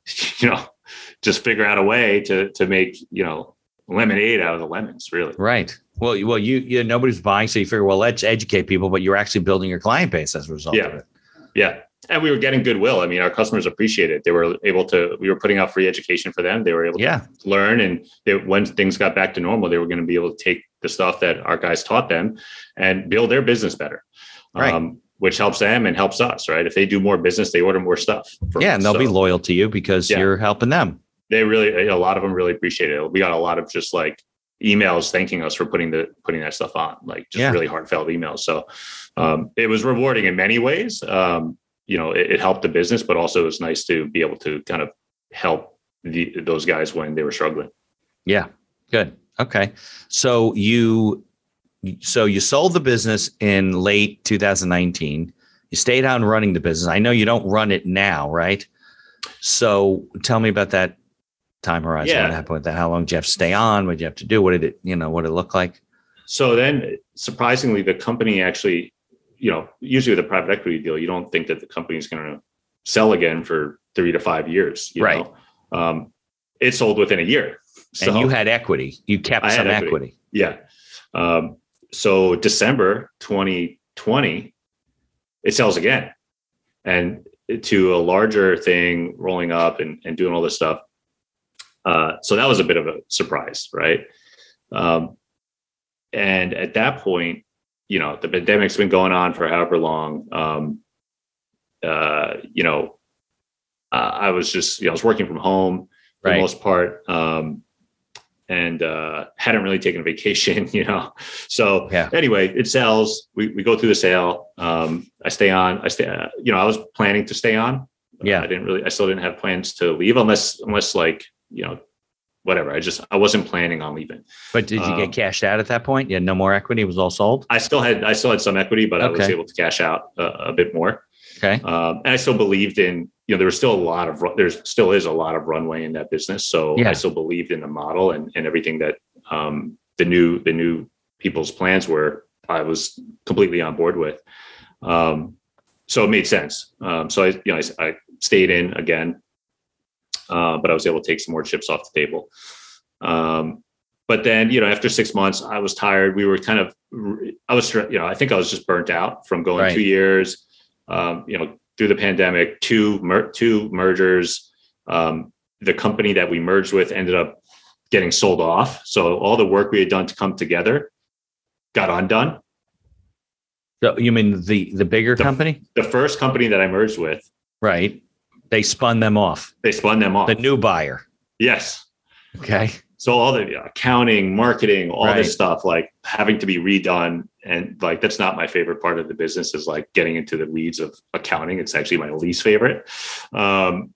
just figure out a way to make, lemonade out of the lemons, really. Right. Well, you nobody's buying. So you figure, well, let's educate people, but you're actually building your client base as a result of it. Yeah. And we were getting goodwill. I mean, our customers appreciated it. They were able to, we were putting out free education for them. They were able to learn. And when things got back to normal, they were going to be able to take the stuff that our guys taught them and build their business better, which helps them and helps us, right? If they do more business, they order more stuff. And they'll be loyal to you because you're helping them. They really, a lot of them really appreciate it. We got a lot of just like emails thanking us for putting that stuff on, like just really heartfelt emails. So it was rewarding in many ways. It helped the business, but also it was nice to be able to kind of help those guys when they were struggling. Yeah. Good. Okay. So you sold the business in late 2019. You stayed on running the business. I know you don't run it now, right? So tell me about that time horizon. What happened with that? How long did you have to stay on? What did you have to do? What did it look like? So then surprisingly, the company actually, usually with a private equity deal, you don't think that the company is going to sell again for 3 to 5 years. You know? It sold within a year. So, and you had equity. You kept some equity. Yeah. So December 2020, it sells again, and to a larger thing, rolling up and doing all this stuff. So that was a bit of a surprise, right? And at that point, the pandemic's been going on for however long. I was just, I was working from home for the most part. And hadn't really taken a vacation, So anyway, it sells. We go through the sale. I stay on. I was planning to stay on. I still didn't have plans to leave unless like, whatever. I wasn't planning on leaving. But did you get cashed out at that point? You had no more equity. It was all sold. I still had some equity, but I was able to cash out a bit more. Okay. And I still believed in, there was still there still is a lot of runway in that business. So I still believed in the model and everything that the new people's plans were, I was completely on board with. So it made sense. So I stayed in again, but I was able to take some more chips off the table. But then, after 6 months, I was tired. We were I think I was just burnt out from going 2 years, through the pandemic, two mergers. The company that we merged with ended up getting sold off. So all the work we had done to come together got undone. So you mean the bigger company? The first company that I merged with. Right. They spun them off. The new buyer. Yes. Okay. So all the accounting, marketing, all this stuff, like having to be redone. And like, that's not my favorite part of the business, is like getting into the weeds of accounting. It's actually my least favorite. Having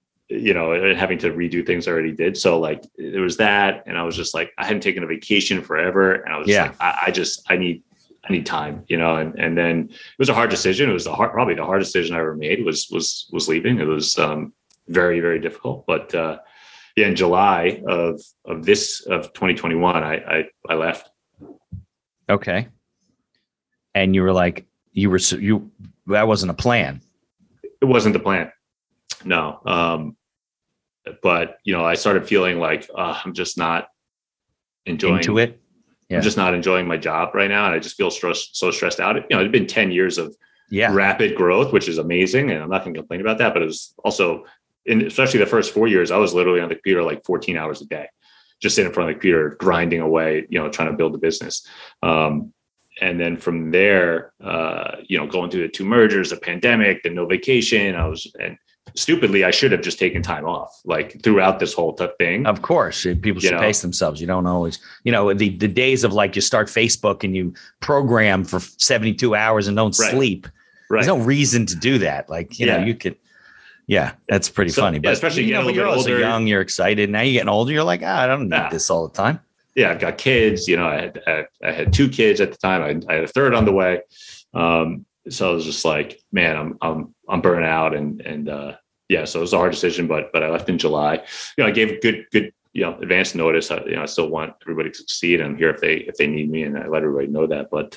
to redo things I already did. So like there was that. And I was just like, I hadn't taken a vacation forever. And I was like, I need time, and then it was a hard decision. It was probably the hardest decision I ever made was leaving. It was very, very difficult, but in July of 2021, I left. Okay. And you were like, that wasn't a plan. It wasn't the plan. No. But I started feeling like I'm just not enjoying into it. I'm just not enjoying my job right now. And I just feel so stressed out. It'd been 10 years of rapid growth, which is amazing. And I'm not going to complain about that, but it especially the first 4 years, I was literally on the computer like 14 hours a day, just sitting in front of the computer, grinding away, trying to build a business. And then from there, going through the 2 mergers, the pandemic, the no vacation, and stupidly, I should have just taken time off, like throughout this whole thing. Of course, people should pace themselves. You don't always, the days of like you start Facebook and you program for 72 hours and don't sleep. Right. There's no reason to do that. Like, you could. Yeah, that's pretty funny. But especially you're also older. Young, you're excited. Now you're getting older. You're like, I don't need this all the time. Yeah, I've got kids. I had 2 kids at the time. I had a third on the way. So I was just like, man, I'm burnt out, and so it was a hard decision. But I left in July. I gave good advance notice. I still want everybody to succeed. I'm here if they need me, and I let everybody know that. But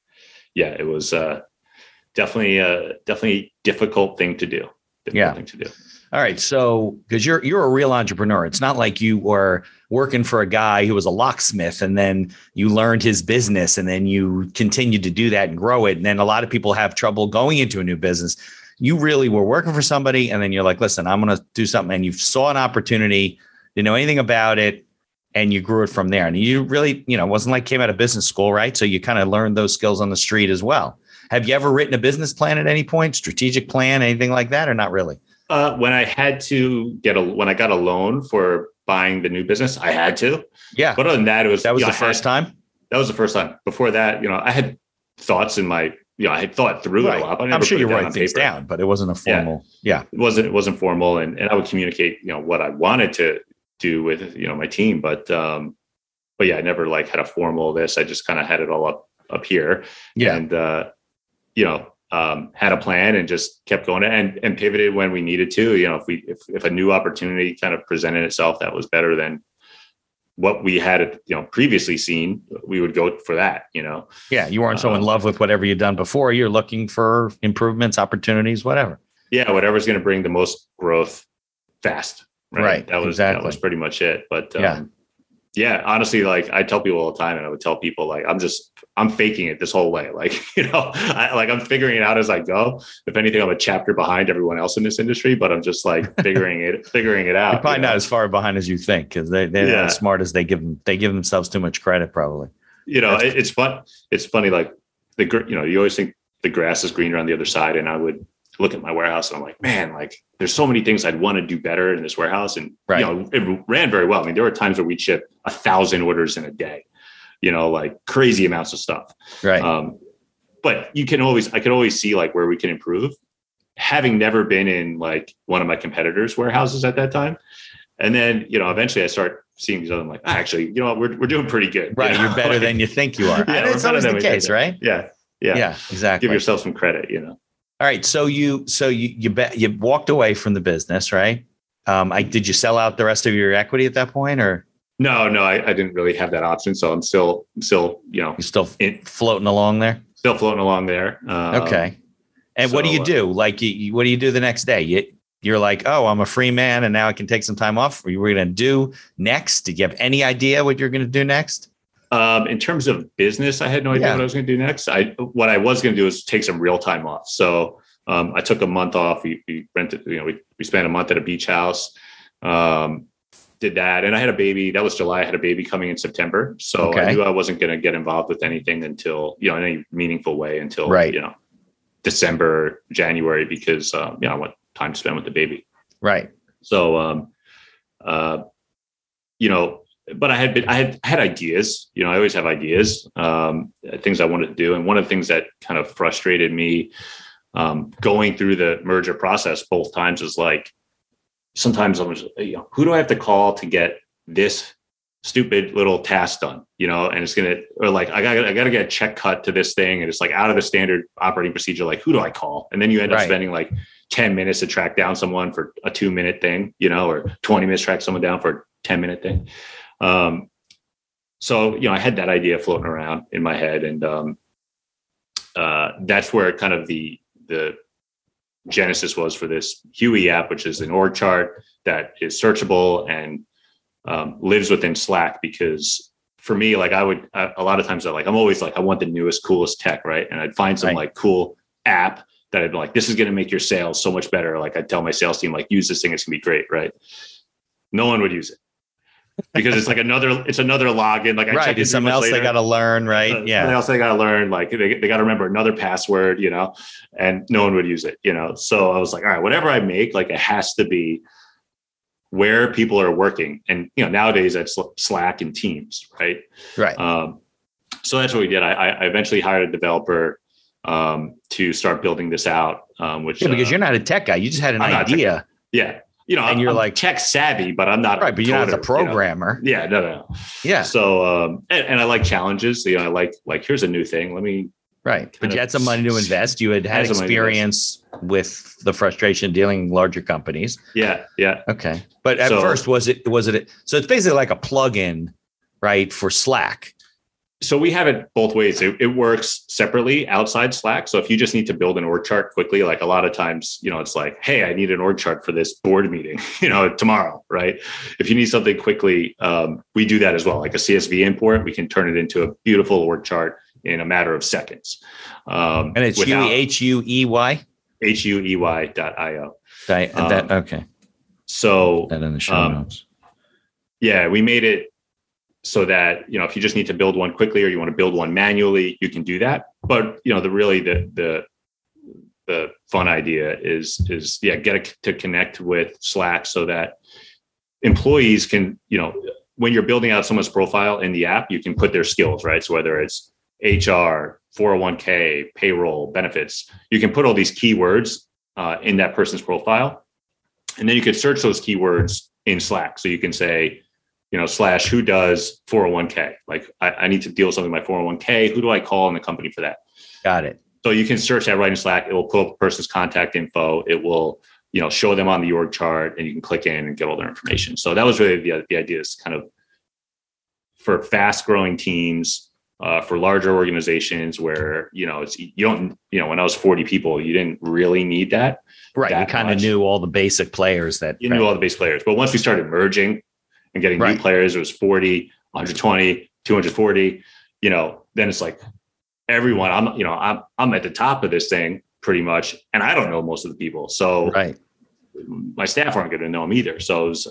it was definitely a difficult thing to do. Thing to do. All right. So, because you're a real entrepreneur, it's not like you were working for a guy who was a locksmith and then you learned his business and then you continued to do that and grow it. And then a lot of people have trouble going into a new business. You really were working for somebody and then you're like, listen, I'm going to do something. And you saw an opportunity, didn't know anything about it, and you grew it from there. And you really, it wasn't like came out of business school, right? So you kind of learned those skills on the street as well. Have you ever written a business plan at any point, strategic plan, anything like that, or not really? When I had to when I got a loan for buying the new business, I had to. Yeah. But other than that, that was the first time. That was the first time. Before that, I had thoughts in my, I had thought through it a lot. But I'm sure you write things down, but it wasn't a formal. Yeah. It wasn't formal, and I would communicate, what I wanted to do with, my team, but I never like had a formal this. I just kind of had it all up here. Yeah. And had a plan and just kept going and pivoted when we needed to. If a new opportunity kind of presented itself that was better than what we had previously seen, we would go for that. Yeah, you weren't so in love with whatever you'd done before. You're looking for improvements, opportunities, whatever. Yeah, whatever's going to bring the most growth fast. Right. That was pretty much it. But honestly, like I tell people all the time, and I would tell people like I'm faking it this whole way. Like, I'm figuring it out as I go. If anything, I'm a chapter behind everyone else in this industry, but I'm just like figuring it out. You're probably not as far behind as you think, because they're not as smart as they give themselves too much credit, probably. It's fun. It's funny. Like you always think the grass is greener on the other side. And I would look at my warehouse and I'm like, man, like there's so many things I'd want to do better in this warehouse. And, it ran very well. I mean, there were times where we'd ship 1,000 orders in a day, like crazy amounts of stuff. Right. But I could always see like where we can improve, having never been in like one of my competitors' warehouses at that time. And then, eventually I start seeing these other, I'm like, actually, we're doing pretty good. Right. You're better than you think you are. Yeah, it's always the case, right? Yeah. Yeah, exactly. Give yourself some credit, All right. So you walked away from the business, right? Did you sell out the rest of your equity at that point, or? No, I didn't really have that option. So I'm still, you're still floating along there. Still floating along there. Okay. And what do you do? Like, what do you do the next day? You're like, oh, I'm a free man, and now I can take some time off. What you were going to do next? Did you have any idea what you're going to do next? In terms of business, I had no idea what I was going to do next. What I was going to do is take some real time off. So I took a month off. We rented, we spent a month at a beach house, did that. And I had a baby. That was July. I had a baby coming in September. So I knew I wasn't going to get involved with anything until, in any meaningful way until, December, January, because, I want time to spend with the baby. Right. So, but I had ideas, I always have ideas, things I wanted to do. And one of the things that kind of frustrated me, going through the merger process both times is like, sometimes I'm just, who do I have to call to get this stupid little task done, and it's going to, or like, I got to get a check cut to this thing. And it's like out of the standard operating procedure, like, who do I call? And then you end up spending like 10 minutes to track down someone for a 2-minute thing, or 20 minutes to track someone down for a 10-minute thing. So, I had that idea floating around in my head, and that's where kind of the genesis was for this Huey app, which is an org chart that is searchable and lives within Slack. Because for me, like a lot of times I'm always like, I want the newest, coolest tech, right? And I'd find some like cool app that I'd be like, this is going to make your sales so much better. Like I'd tell my sales team, like, use this thing. It's gonna be great. Right. No one would use it because it's like another login. Like I check It's something else they got to learn. Right. Something else they got to learn. Like they got to remember another password, and no one would use it, So I was like, all right, whatever I make, like it has to be where people are working. And, nowadays that's Slack and Teams. Right. Right. So that's what we did. I eventually hired a developer to start building this out, which because you're not a tech guy. You just had an idea. Yeah. And you're I'm like tech savvy, but I'm not right. But you're not a programmer. Yeah, no. Yeah. So, and I like challenges. I like here's a new thing. Let me. Right. But you had some money to invest. You had experience with the frustration dealing with larger companies. Yeah. Yeah. Okay. But at first, was it? So it's basically like a plugin, right, for Slack. So we have it both ways. It works separately outside Slack. So if you just need to build an org chart quickly, like a lot of times, it's like, hey, I need an org chart for this board meeting, tomorrow, right? If you need something quickly, we do that as well. Like a CSV import, we can turn it into a beautiful org chart in a matter of seconds. And it's HUEY? HUEY.io. Okay. So that in the show notes. Yeah, we made it so that, if you just need to build one quickly or you want to build one manually, you can do that. But, the fun idea is get it to connect with Slack so that employees can, when you're building out someone's profile in the app, you can put their skills, right? So whether it's HR, 401k, payroll, benefits, you can put all these keywords in that person's profile. And then you can search those keywords in Slack. So you can say, / who does 401k? Like I need to deal with something with my 401k. Who do I call in the company for that? Got it. So you can search that right in Slack. It will pull up the person's contact info. It will, show them on the org chart and you can click in and get all their information. So that was really the idea is kind of for fast growing teams, for larger organizations where, it's, you don't, when I was 40 people, you didn't really need that. Right. You kind of knew all the basic players knew all the base players. But once we started merging and getting new players, it was 40, 120, 240, then it's like everyone, I'm at the top of this thing pretty much. And I don't know most of the people. So my staff aren't going to know them either. So it was,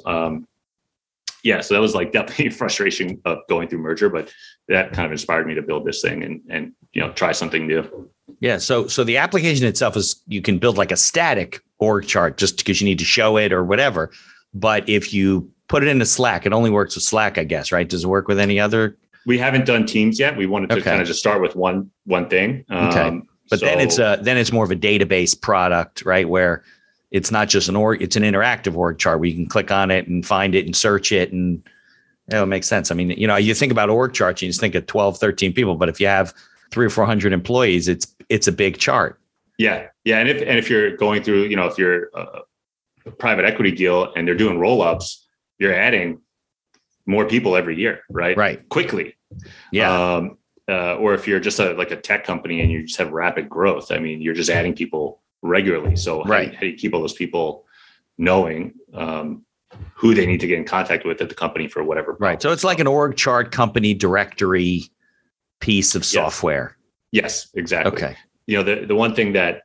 so that was like definitely frustration of going through merger, but that kind of inspired me to build this thing and try something new. Yeah. So the application itself is, you can build like a static org chart just because you need to show it or whatever. But if you put it into Slack, it only works with Slack, I guess, right? Does it work with any other? We haven't done Teams yet. We wanted to kind of just start with one thing. Okay. But then it's more of a database product, right? Where it's not just it's an interactive org chart where you can click on it and find it and search it. And it makes sense. I mean, you think about org charts, you just think of 12, 13 people, but if you have 300 or 400 employees, it's a big chart. Yeah. Yeah. And if you're going through, if you're a private equity deal and they're doing roll-ups, you're adding more people every year, right? Right. Quickly. Yeah. Or if you're just like a tech company and you just have rapid growth, I mean, you're just adding people regularly. So how do you keep all those people knowing who they need to get in contact with at the company for whatever problem. Right. So it's like an org chart company directory piece of software. Yes, exactly. Okay. The one thing that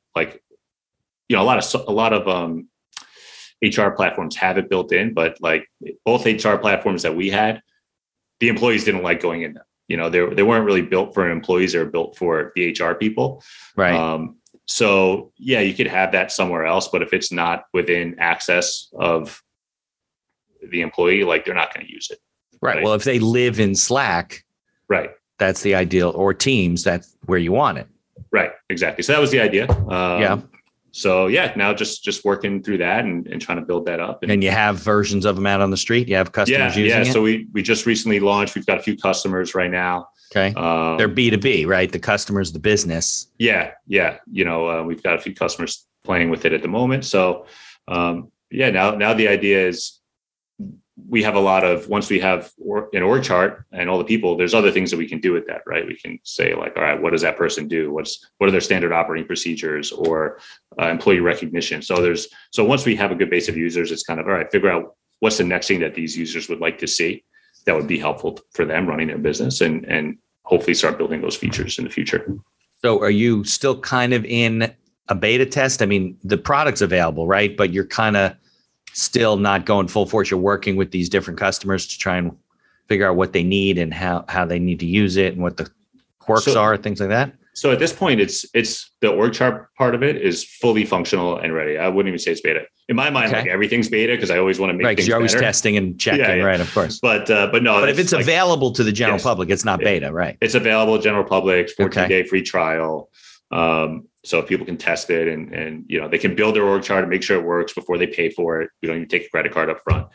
a lot of HR platforms have it built in, but like both HR platforms that we had, the employees didn't like going in them. They weren't really built for employees. They were built for the HR people. Right. So yeah, you could have that somewhere else, but if it's not within access of the employee, they're not going to use it. Right. Well, if they live in Slack, right, that's the ideal, or Teams, that's where you want it. Right. Exactly. So that was the idea. Yeah. So yeah, now just working through that and trying to build that up. And you have versions of them out on the street. You have customers using it. Yeah. So we just recently launched. We've got a few customers right now. Okay. They're B2B, right? The customer's the business. Yeah. Yeah. We've got a few customers playing with it at the moment. So now the idea is we have once we have an org chart and all the people, there's other things that we can do with that, right? We can say all right, what does that person do? What are their standard operating procedures or employee recognition? So once we have a good base of users, it's kind of, all right, figure out what's the next thing that these users would like to see that would be helpful for them running their business and hopefully start building those features in the future. So are you still kind of in a beta test? I mean, the product's available, right? But you're kind of still not going full force. You're working with these different customers to try and figure out what they need and how they need to use it and what the quirks are, things like that. So at this point, it's the org chart part of it is fully functional and ready. I wouldn't even say it's beta. In my mind, like everything's beta because I always want to make things you're always better. Testing and checking, right? Of course. But no. But if it's like, available to the general public, it's not beta, right? It's available to general public, 14-day free trial. So people can test it and they can build their org chart and make sure it works before they pay for it. We don't even take a credit card up front.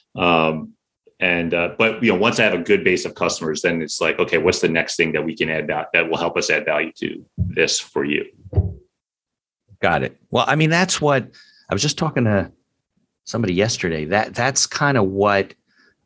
But once I have a good base of customers, then it's like, okay, what's the next thing that we can add that will help us add value to this for you? Got it. Well, I mean, that's what I was just talking to somebody yesterday. That's kind of what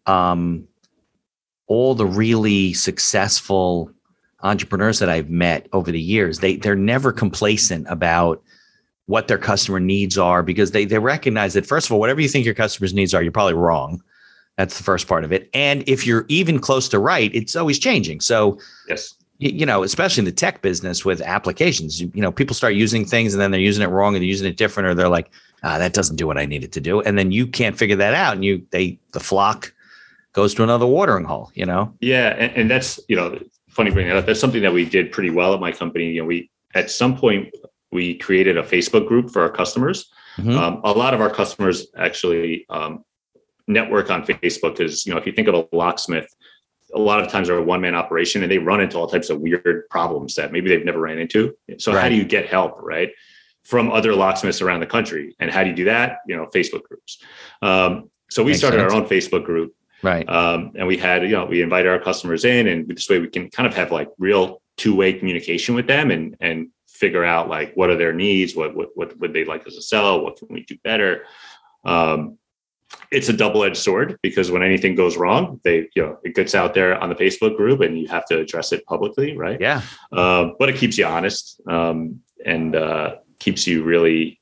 all the really successful entrepreneurs that I've met over the years, they're never complacent about what their customer needs are, because they recognize that, first of all, whatever you think your customer's needs are, you're probably wrong. That's the first part of it. And if you're even close to right, it's always changing. So, yes, especially in the tech business with applications, people start using things and then they're using it wrong and they're using it different, or they're like, that doesn't do what I need it to do. And then you can't figure that out. And the flock goes to another watering hole, Yeah. And that's, funny bringing that up. That's something that we did pretty well at my company. We, at some point, we created a Facebook group for our customers. Mm-hmm. A lot of our customers actually, network on Facebook because, if you think of a locksmith, a lot of times they're a one-man operation and they run into all types of weird problems that maybe they've never ran into. So How do you get help, right, from other locksmiths around the country? And how do you do that? Facebook groups. So we started our own Facebook group. Right. And we had, we invited our customers in, and this way we can kind of have like real two-way communication with them and figure out like, what are their needs? What would they like us to sell? What can we do better? It's a double-edged sword because when anything goes wrong, it gets out there on the Facebook group and you have to address it publicly. Right. Yeah. But it keeps you honest, and keeps you really,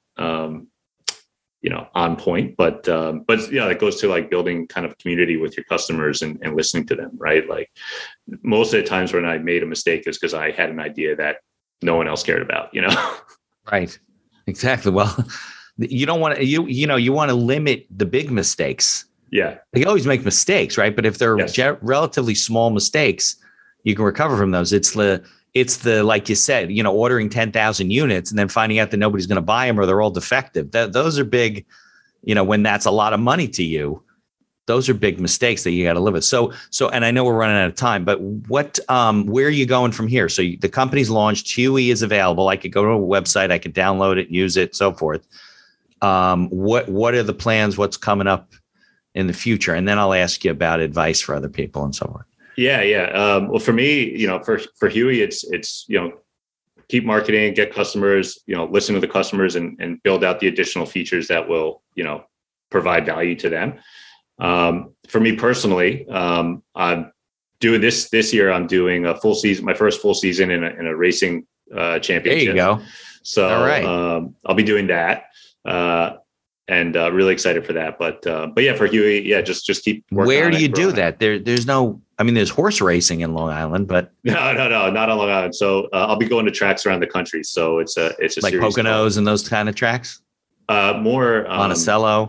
on point, but that goes to like building kind of community with your customers and listening to them. Right. Like most of the times when I made a mistake is because I had an idea that no one else cared about, Right. Exactly. Well, you don't want to, you want to limit the big mistakes. Yeah. They always make mistakes, right? But if they're relatively small mistakes, you can recover from those. It's the, like you said, ordering 10,000 units and then finding out that nobody's going to buy them or they're all defective. Those are big, when that's a lot of money to you, those are big mistakes that you got to live with. So, and I know we're running out of time, but where are you going from here? So the company's launched, Huey is available. I could go to a website, I could download it, use it, so forth. What are the plans? What's coming up in the future? And then I'll ask you about advice for other people and so forth. Yeah. Well, for me, for Huey, it's keep marketing, get customers, listen to the customers and build out the additional features that will, provide value to them. For me personally, I'm doing this year. I'm doing a full season, my first full season in a racing championship. There you go. So all right. I'll be doing that. And really excited for that. But yeah, for Huey, just keep working. Where do you do that? There's no, there's horse racing in Long Island, but no, not on Long Island. So I'll be going to tracks around the country. So it's a like Poconos and those kind of tracks. More Monticello,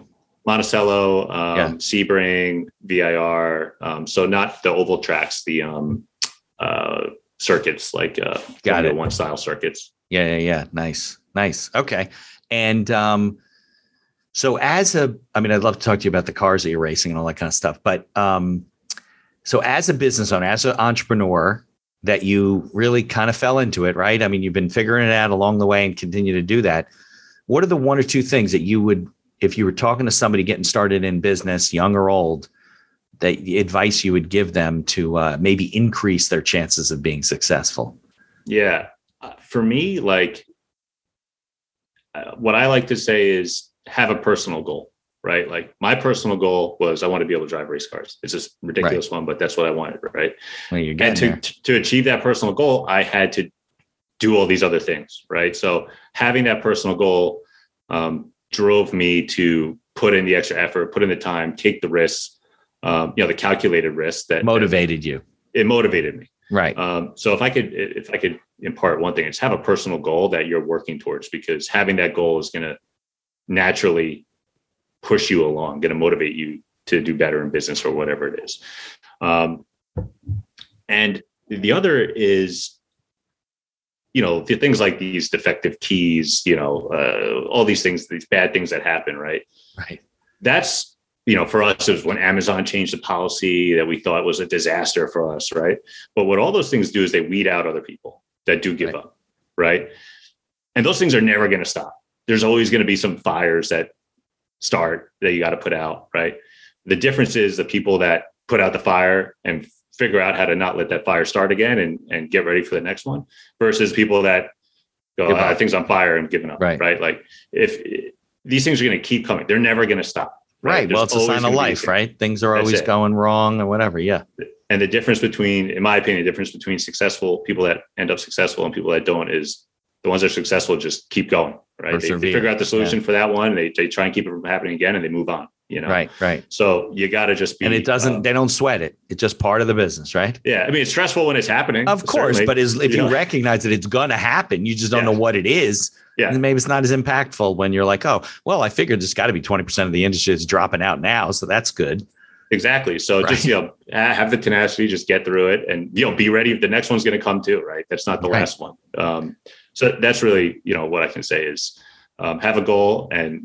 Sebring, VIR. So not the oval tracks, the circuits like Formula One style circuits. Yeah. Nice. Okay. And so I'd love to talk to you about the cars that you're racing and all that kind of stuff. But so as a business owner, as an entrepreneur, that you really kind of fell into it, right? You've been figuring it out along the way and continue to do that. What are the one or two things that you would, if you were talking to somebody getting started in business, young or old, that advice you would give them to maybe increase their chances of being successful? Yeah. For me, like, what I like to say is have a personal goal, right? Like my personal goal was I want to be able to drive race cars. It's just ridiculous one, but that's what I wanted, right? Well, and to achieve that personal goal, I had to do all these other things, right? So having that personal goal drove me to put in the extra effort, put in the time, take the risks, the calculated risks that motivated you. It motivated me. Right. So if I could impart one thing, it's have a personal goal that you're working towards, because having that goal is going to naturally push you along, going to motivate you to do better in business or whatever it is. And the other is, the things like these defective keys, all these things, these bad things that happen, right? Right. That's, for us, it was when Amazon changed the policy that we thought was a disaster for us, right? But what all those things do is they weed out other people that do give up, right? And those things are never going to stop. There's always going to be some fires that start that you got to put out, right? The difference is the people that put out the fire and figure out how to not let that fire start again and get ready for the next one, versus people that go, things on fire and giving up, right? Like if these things are going to keep coming, they're never going to stop. Right. Well, it's a sign of life, right? Things are always going wrong or whatever. Yeah. And the difference between, in my opinion, the difference between successful people that end up successful and people that don't is the ones that are successful just keep going, right? They figure out the solution for that one. They try and keep it from happening again, and they move on, Right. So you got to just be, and it doesn't, they don't sweat it. It's just part of the business, right? Yeah. I mean, it's stressful when it's happening. Of course, but if you recognize that it's going to happen, you just don't know what it is. Yeah. And maybe it's not as impactful when you're like, oh, well, I figured there's got to be 20% of the industry is dropping out now. So that's good. Exactly. So just, have the tenacity, just get through it, and, be ready if the next one's going to come too, right? That's not the last one. So that's really, what I can say is, have a goal and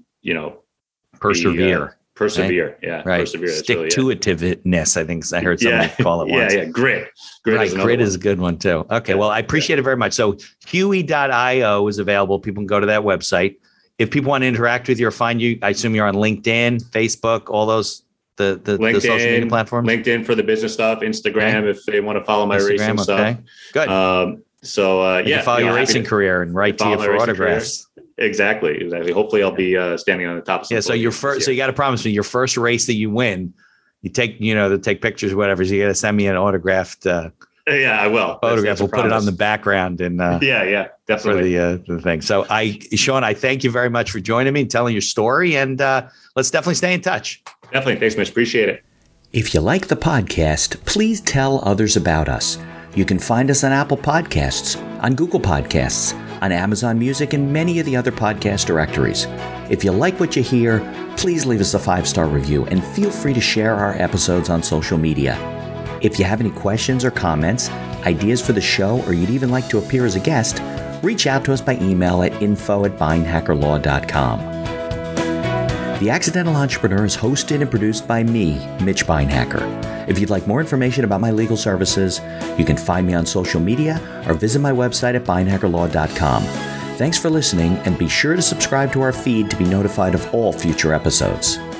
persevere. Persevere. Right? Yeah. Right. Persevere. Stick-to-itiveness, I think I heard somebody call it once. Yeah. Grit. Grit is a good one too. Okay. Well, I appreciate it very much. So Huey.io is available. People can go to that website. If people want to interact with you or find you, I assume you're on LinkedIn, Facebook, all those, the LinkedIn, social media platforms. LinkedIn for the business stuff, Instagram if they want to follow my racing stuff. Good. Follow your racing career and write to you for autographs. Exactly. Hopefully I'll be standing on the top of some so so you got to promise me your first race that you win, you take, to take pictures, whatever. So you got to send me an autographed I will. Photograph. We'll put it on the background and definitely for the thing. So Sean, I thank you very much for joining me and telling your story, and let's definitely stay in touch. Definitely. Thanks, Mitch. Appreciate it. If you like the podcast, please tell others about us. You can find us on Apple Podcasts, on Google Podcasts, on Amazon Music, and many of the other podcast directories. If you like what you hear, please leave us a 5-star review and feel free to share our episodes on social media. If you have any questions or comments, ideas for the show, or you'd even like to appear as a guest, reach out to us by email at info@beinhackerlaw.com. The Accidental Entrepreneur is hosted and produced by me, Mitch Beinhacker. If you'd like more information about my legal services, you can find me on social media or visit my website at beinhackerlaw.com. Thanks for listening, and be sure to subscribe to our feed to be notified of all future episodes.